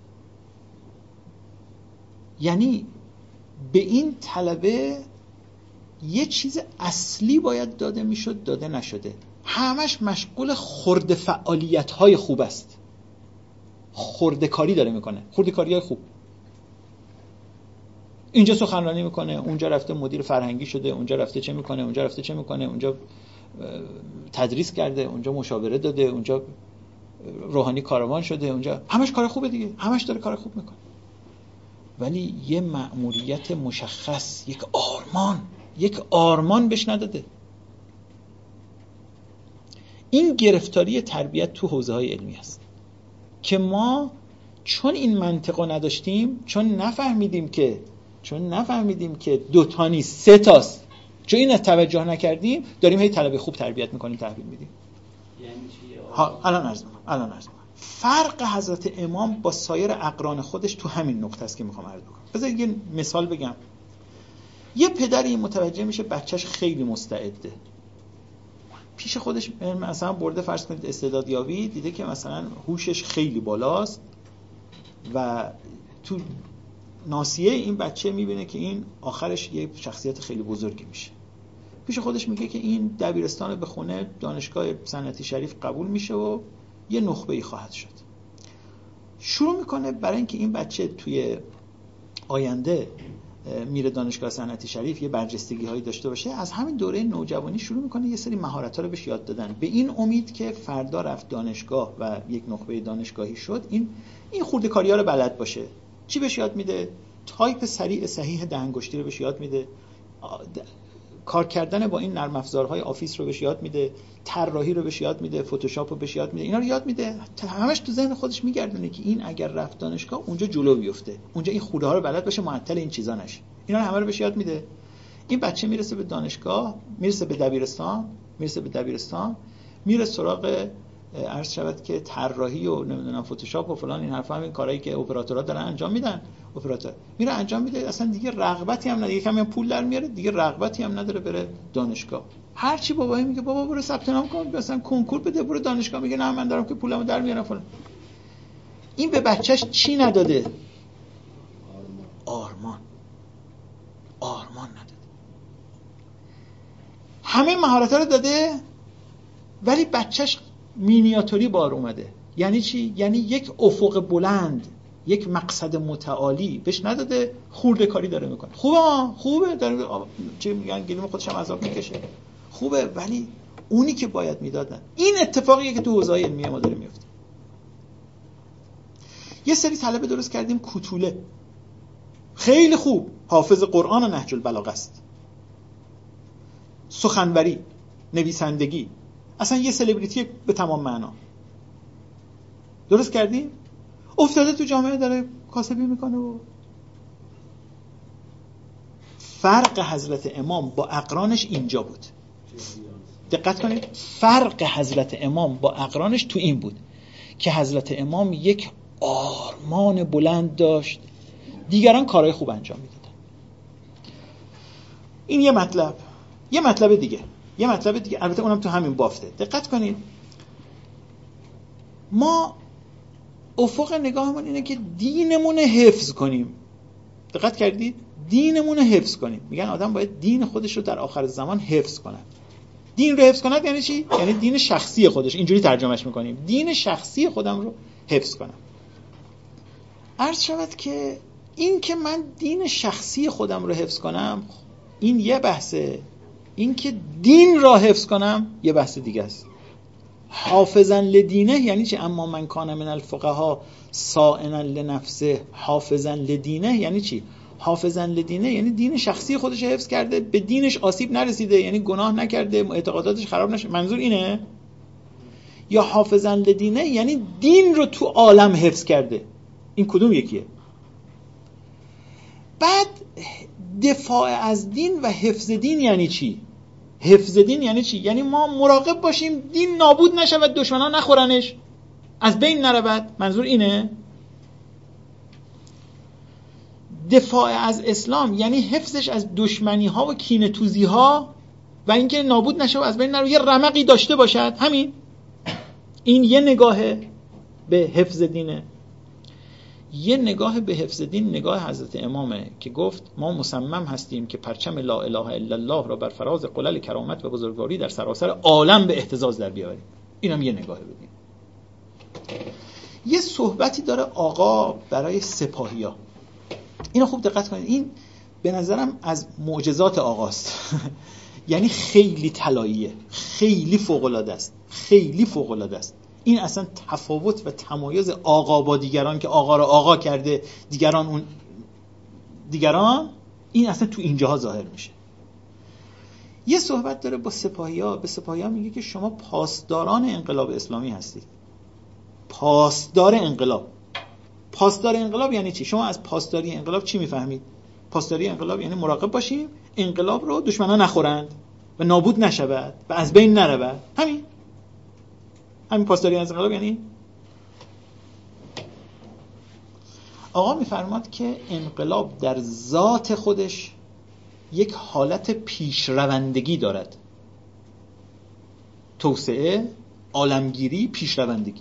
یعنی به این طلبه یه چیز اصلی باید داده میشد، داده نشده. همش مشغول خرد فعالیت های خوب است، خرده کاری داره میکنه، خرده کاری های خوب. اینجا سخنرانی میکنه، اونجا رفته مدیر فرهنگی شده، اونجا رفته چه میکنه، اونجا رفته چه میکنه، اونجا تدریس کرده، اونجا مشاوره داده، اونجا روحانی کاروان شده، اونجا همش کار خوبه دیگه، همش داره کار خوب میکنه. ولی یه مأموریت مشخص، یک آرمان، یک آرمان بهش نداده. این گرفتاری تربیت تو حوزه‌های علمی است که ما چون این منطقو نداشتیم، چون نفهمیدیم که چون نفهمیدیم که دو تا نیست سه تاست، چون این توجه نکردیم داریم هی طلبه خوب تربیت میکنیم تحویل میدیم. یعنی چی؟ ها الان عرض میکنم الان عرض میکنم فرق حضرت امام با سایر اقران خودش تو همین نقطه است که میخوام عرض بکنم. بذارید یه مثال بگم. یه پدری متوجه میشه بچهش خیلی مستعده، پیش خودش مثلا برده فرض کنید استعدادیابی، دیده که مثلا هوشش خیلی بالاست و تو ناسیه این بچه میبینه که این آخرش یه شخصیت خیلی بزرگی میشه. پیش خودش میگه که این دبیرستان به خونه دانشگاه صنعتی شریف قبول میشه و یه نخبه‌ای خواهد شد. شروع میکنه برای اینکه این بچه توی آینده میره دانشگاه صنعتی شریف یه برجستگی هایی داشته باشه، از همین دوره نوجوانی شروع میکنه یه سری مهارت‌ها رو بهش یاد دادن، به این امید که فردا رفت دانشگاه و یک نخبه دانشگاهی شد این این خورده کاری‌ها رو بلد باشه. چی بهش یاد میده؟ تایپ سریع صحیح دهنگشتی رو بهش یاد میده، کار کردن با این نرم افزارهای آفیس رو بهش یاد میده، طراحی رو بهش یاد میده، فتوشاپ رو بهش یاد میده، اینا رو یاد میده. همش تو ذهن خودش میگردونه که این اگر رفت دانشگاه اونجا جلو بیفته، اونجا این خوده ها رو بلد باشه، معطل این چیزا نشه. اینا رو همه رو بهش یاد میده. این بچه میرسه به دانشگاه، میرسه به دبیرستان، میرسه به دبیرستان، میره سراغ عرض شود که طراحی و نمیدونم فتوشاپ و فلان این حرفا، همین کارهایی که اپراتورها دارن انجام میدن. اپراتور میره انجام میده، اصلا دیگه رغبتی هم نداره، یکم پول در میاره، دیگه رغبتی هم نداره بره دانشگاه. هر چی بابا میگه بابا برو ثبت نام کن مثلا کنکور بده برو دانشگاه، میگه نه من دارم که پولمو در میارم فلان. این به بچهش چی نداده؟ آرمان. آرمان نداده. همه مهارت‌ها رو داده ولی بچهش مینیاتوری بار اومده. یعنی چی؟ یعنی یک افق بلند، یک مقصد متعالی بهش نداده، خورده کاری داره میکنه. خوبه خوبه داره چه میگن گلیم خودش هم عذاب میکشه، خوبه، ولی اونی که باید میدادن. این اتفاقیه که تو حوزه‌های علمی ما داره میفته. یه سری طلبه درست کردیم کوتوله، خیلی خوب، حافظ قرآن و نهج البلاغه است، سخنوری، نویسندگی، اصلا یه سلبریتی به تمام معنا درست کردیم، افتاده تو جامعه داره کاسبی میکنه. و فرق حضرت امام با اقرانش اینجا بود. دقت کنید، فرق حضرت امام با اقرانش تو این بود که حضرت امام یک آرمان بلند داشت، دیگران کارهای خوب انجام میدادن. این یه مطلب. یه مطلب دیگه یه مطلب دیگه البته اونم تو همین بافته. دقت کنید، ما افق نگاهمون اینه که دینمون حفظ کنیم. دقت کردید؟ دینمون حفظ کنیم. میگن آدم باید دین خودش رو در آخر زمان حفظ کنه. دین رو حفظ کنه یعنی چی؟ یعنی دین شخصی خودش. اینجوری ترجمهش میکنیم، دین شخصی خودم رو حفظ کنم. عرض شود که این که من دین شخصی خودم رو حفظ کنم این یه بحثه، این که دین را حفظ کنم یه بحث دیگه است. حافظا لدینه یعنی چی؟ اما من کان من الفقها صائنا لنفسه حافظا لدینه یعنی چی؟ حافظا لدینه یعنی دین شخصی خودش حفظ کرده، به دینش آسیب نرسیده، یعنی گناه نکرده، اعتقاداتش خراب نشه. منظور اینه؟ یا حافظا لدینه یعنی دین رو تو عالم حفظ کرده. این کدوم یکیه؟ بعد دفاع از دین و حفظ دین یعنی چی؟ حفظ دین یعنی چی؟ یعنی ما مراقب باشیم دین نابود نشه و دشمنان نخورنش، از بین نرود. منظور اینه؟ دفاع از اسلام یعنی حفظش از دشمنی ها و کینه توزی ها و اینکه نابود نشه و از بین نره، یه رمقی داشته باشد. همین. این یه نگاه به حفظ دینه. یه نگاه به حفظ دین نگاه حضرت امامه که گفت ما مصمم هستیم که پرچم لا اله الا الله را بر فراز قلل کرامت و بزرگواری در سراسر عالم به اهتزاز در بیاوریم. اینم یه نگاه بدیم. یه صحبتی داره آقا برای سپاهیا. اینو خوب دقت کنید، این به نظرم از معجزات آقاست. یعنی خیلی طلاییه، خیلی فوق‌العاده است، خیلی فوق‌العاده است. این اصلا تفاوت و تمایز آقا با دیگران که آقا را آقا کرده، دیگران اون دیگران، این اصلا تو اینجاها ظاهر میشه. یه صحبت داره با سپاهیا، به سپاهیا میگه که شما پاسداران انقلاب اسلامی هستید. پاسدار انقلاب. پاسدار انقلاب یعنی چی؟ شما از پاسداری انقلاب چی میفهمید؟ پاسداری انقلاب یعنی مراقب باشیم انقلاب رو دشمنان نخورند و نابود نشود و از بین نرود. همین همین پاسداری از انقلاب یعنی. آقا میفرماد که انقلاب در ذات خودش یک حالت پیشروندگی دارد. توسعه، عالمگیری، پیشروندگی.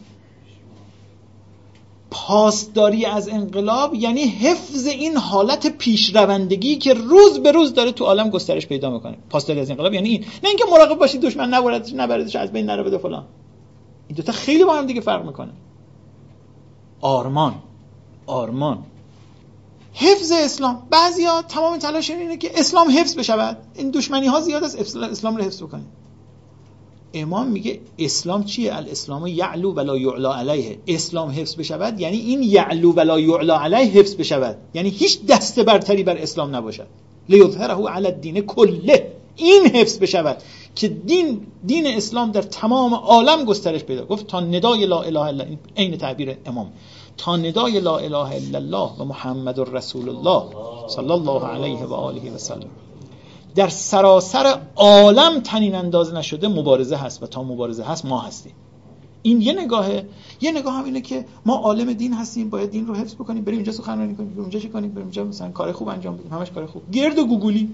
پاسداری از انقلاب یعنی حفظ این حالت پیشروندگی که روز به روز داره تو عالم گسترش پیدا میکنه. پاسداری از انقلاب یعنی این، نه اینکه مراقب باشید دشمن نبردش نبردش از بین نره بده فلان. این دوتا خیلی با هم دیگه فرق میکنه. آرمان آرمان حفظ اسلام. بعضیا تمام تلاششون اینه که اسلام حفظ بشود. این دشمنی ها زیاد است اسلام رو حفظ بکنه. امام میگه اسلام چیه؟ الاسلام یعلو ولا یعلا علیه. اسلام حفظ بشود یعنی این یعلو ولا یعلا علیه حفظ بشود، یعنی هیچ دست برتری بر اسلام نباشد. لیظهره علی الدین کله. این حفظ بشود که دین دین اسلام در تمام عالم گسترش پیدا. گفت تا ندای لا اله الا الله، عین تعبیر امام، تا ندای لا اله الا الله و محمد رسول الله صلی الله علیه و آله و سلم در سراسر عالم طنین انداز نشده مبارزه هست و تا مبارزه هست ما هستیم. این یه نگاهه. یه نگاه هم اینه که ما عالم دین هستیم، باید دین رو حفظ بکنیم، بریم اونجا سخنرانی کنیم، بریم اونجا چی کنیم، بریم اونجا مثلا کار خوب انجام بدیم، همش کار خوب، گرد و گوگولی.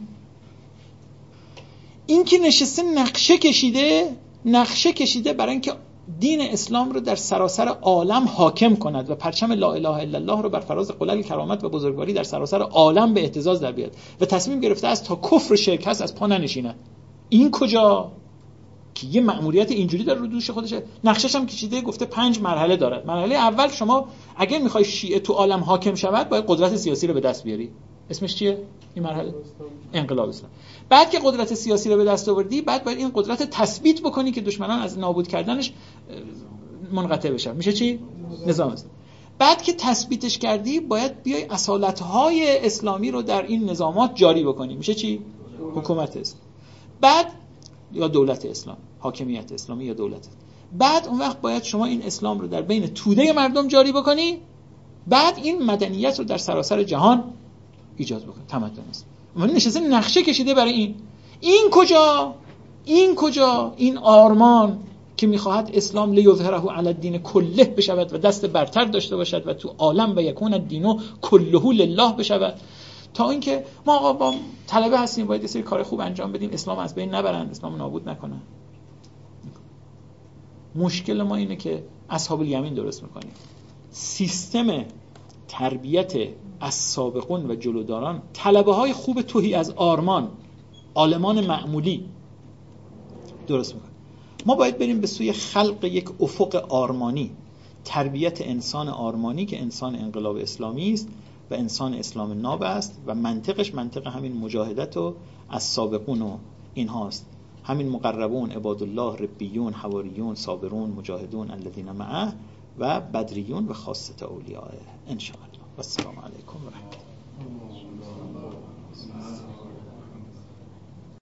این که نشسته نقشه کشیده نقشه کشیده برای اینکه دین اسلام رو در سراسر عالم حاکم کند و پرچم لا اله الا الله رو بر فراز قلل کرامت و بزرگواری در سراسر عالم به اهتزاز در بیاد و تصمیم گرفته است تا کفر و شرک هست از پا ننشیند. این کجا که یه مأموریت اینجوری داره رو دوش خودشه. نقشش هم کشیده، گفته پنج مرحله دارد. مرحله اول، شما اگه میخوای شیعه تو عالم حاکم شود باید قدرت سیاسی رو به دست بیاری. اسمش چیه این مرحله؟ انقلاب اسلام. بعد که قدرت سیاسی رو به دست آوردی، بعد باید این قدرت تثبیت بکنی که دشمنان از نابود کردنش منقطع بشن. میشه چی؟ نظام اسلام. بعد که تثبیتش کردی، باید بیای اصالت‌های اسلامی رو در این نظامات جاری بکنی. میشه چی؟ حکومت اسلام. بعد یا دولت اسلام، حاکمیت اسلامی یا دولت. بعد اون وقت باید شما این اسلام رو در بین توده مردم جاری بکنی. بعد این مدنیت رو در سراسر جهان ایجاد بکنی. تمدن است. من نشسته نقشه کشیده برای این. این کجا؟ این کجا؟ این آرمان که میخواهد اسلام لیظهره علی الدین کله بشود و دست برتر داشته باشد و تو عالم و یکون الدین کله لله بشود. تا اینکه ما آقا با طلبه هستیم، باید یه سری کار خوب انجام بدیم، اسلام از بین نبرن، اسلام نابود نکنن. مشکل ما اینه که اصحاب الیمین درست میکنیم. سیستم تربیت از سابقون و جلوداران، طلبه های خوب توهی از آرمان، عالمان معمولی درست میکنیم. ما باید بریم به سوی خلق یک افق آرمانی، تربیت انسان آرمانی که انسان انقلاب اسلامی است و انسان اسلام ناب است و منطقش منطق همین مجاهدت و از سابقون و این هاست. همین مقربون، عبادالله، ربیون، حواریون، صابرون، مجاهدون الذین معه و بدریون و خاصه اولیاء ان شاء الله. و السلام علیکم و رحمت الله.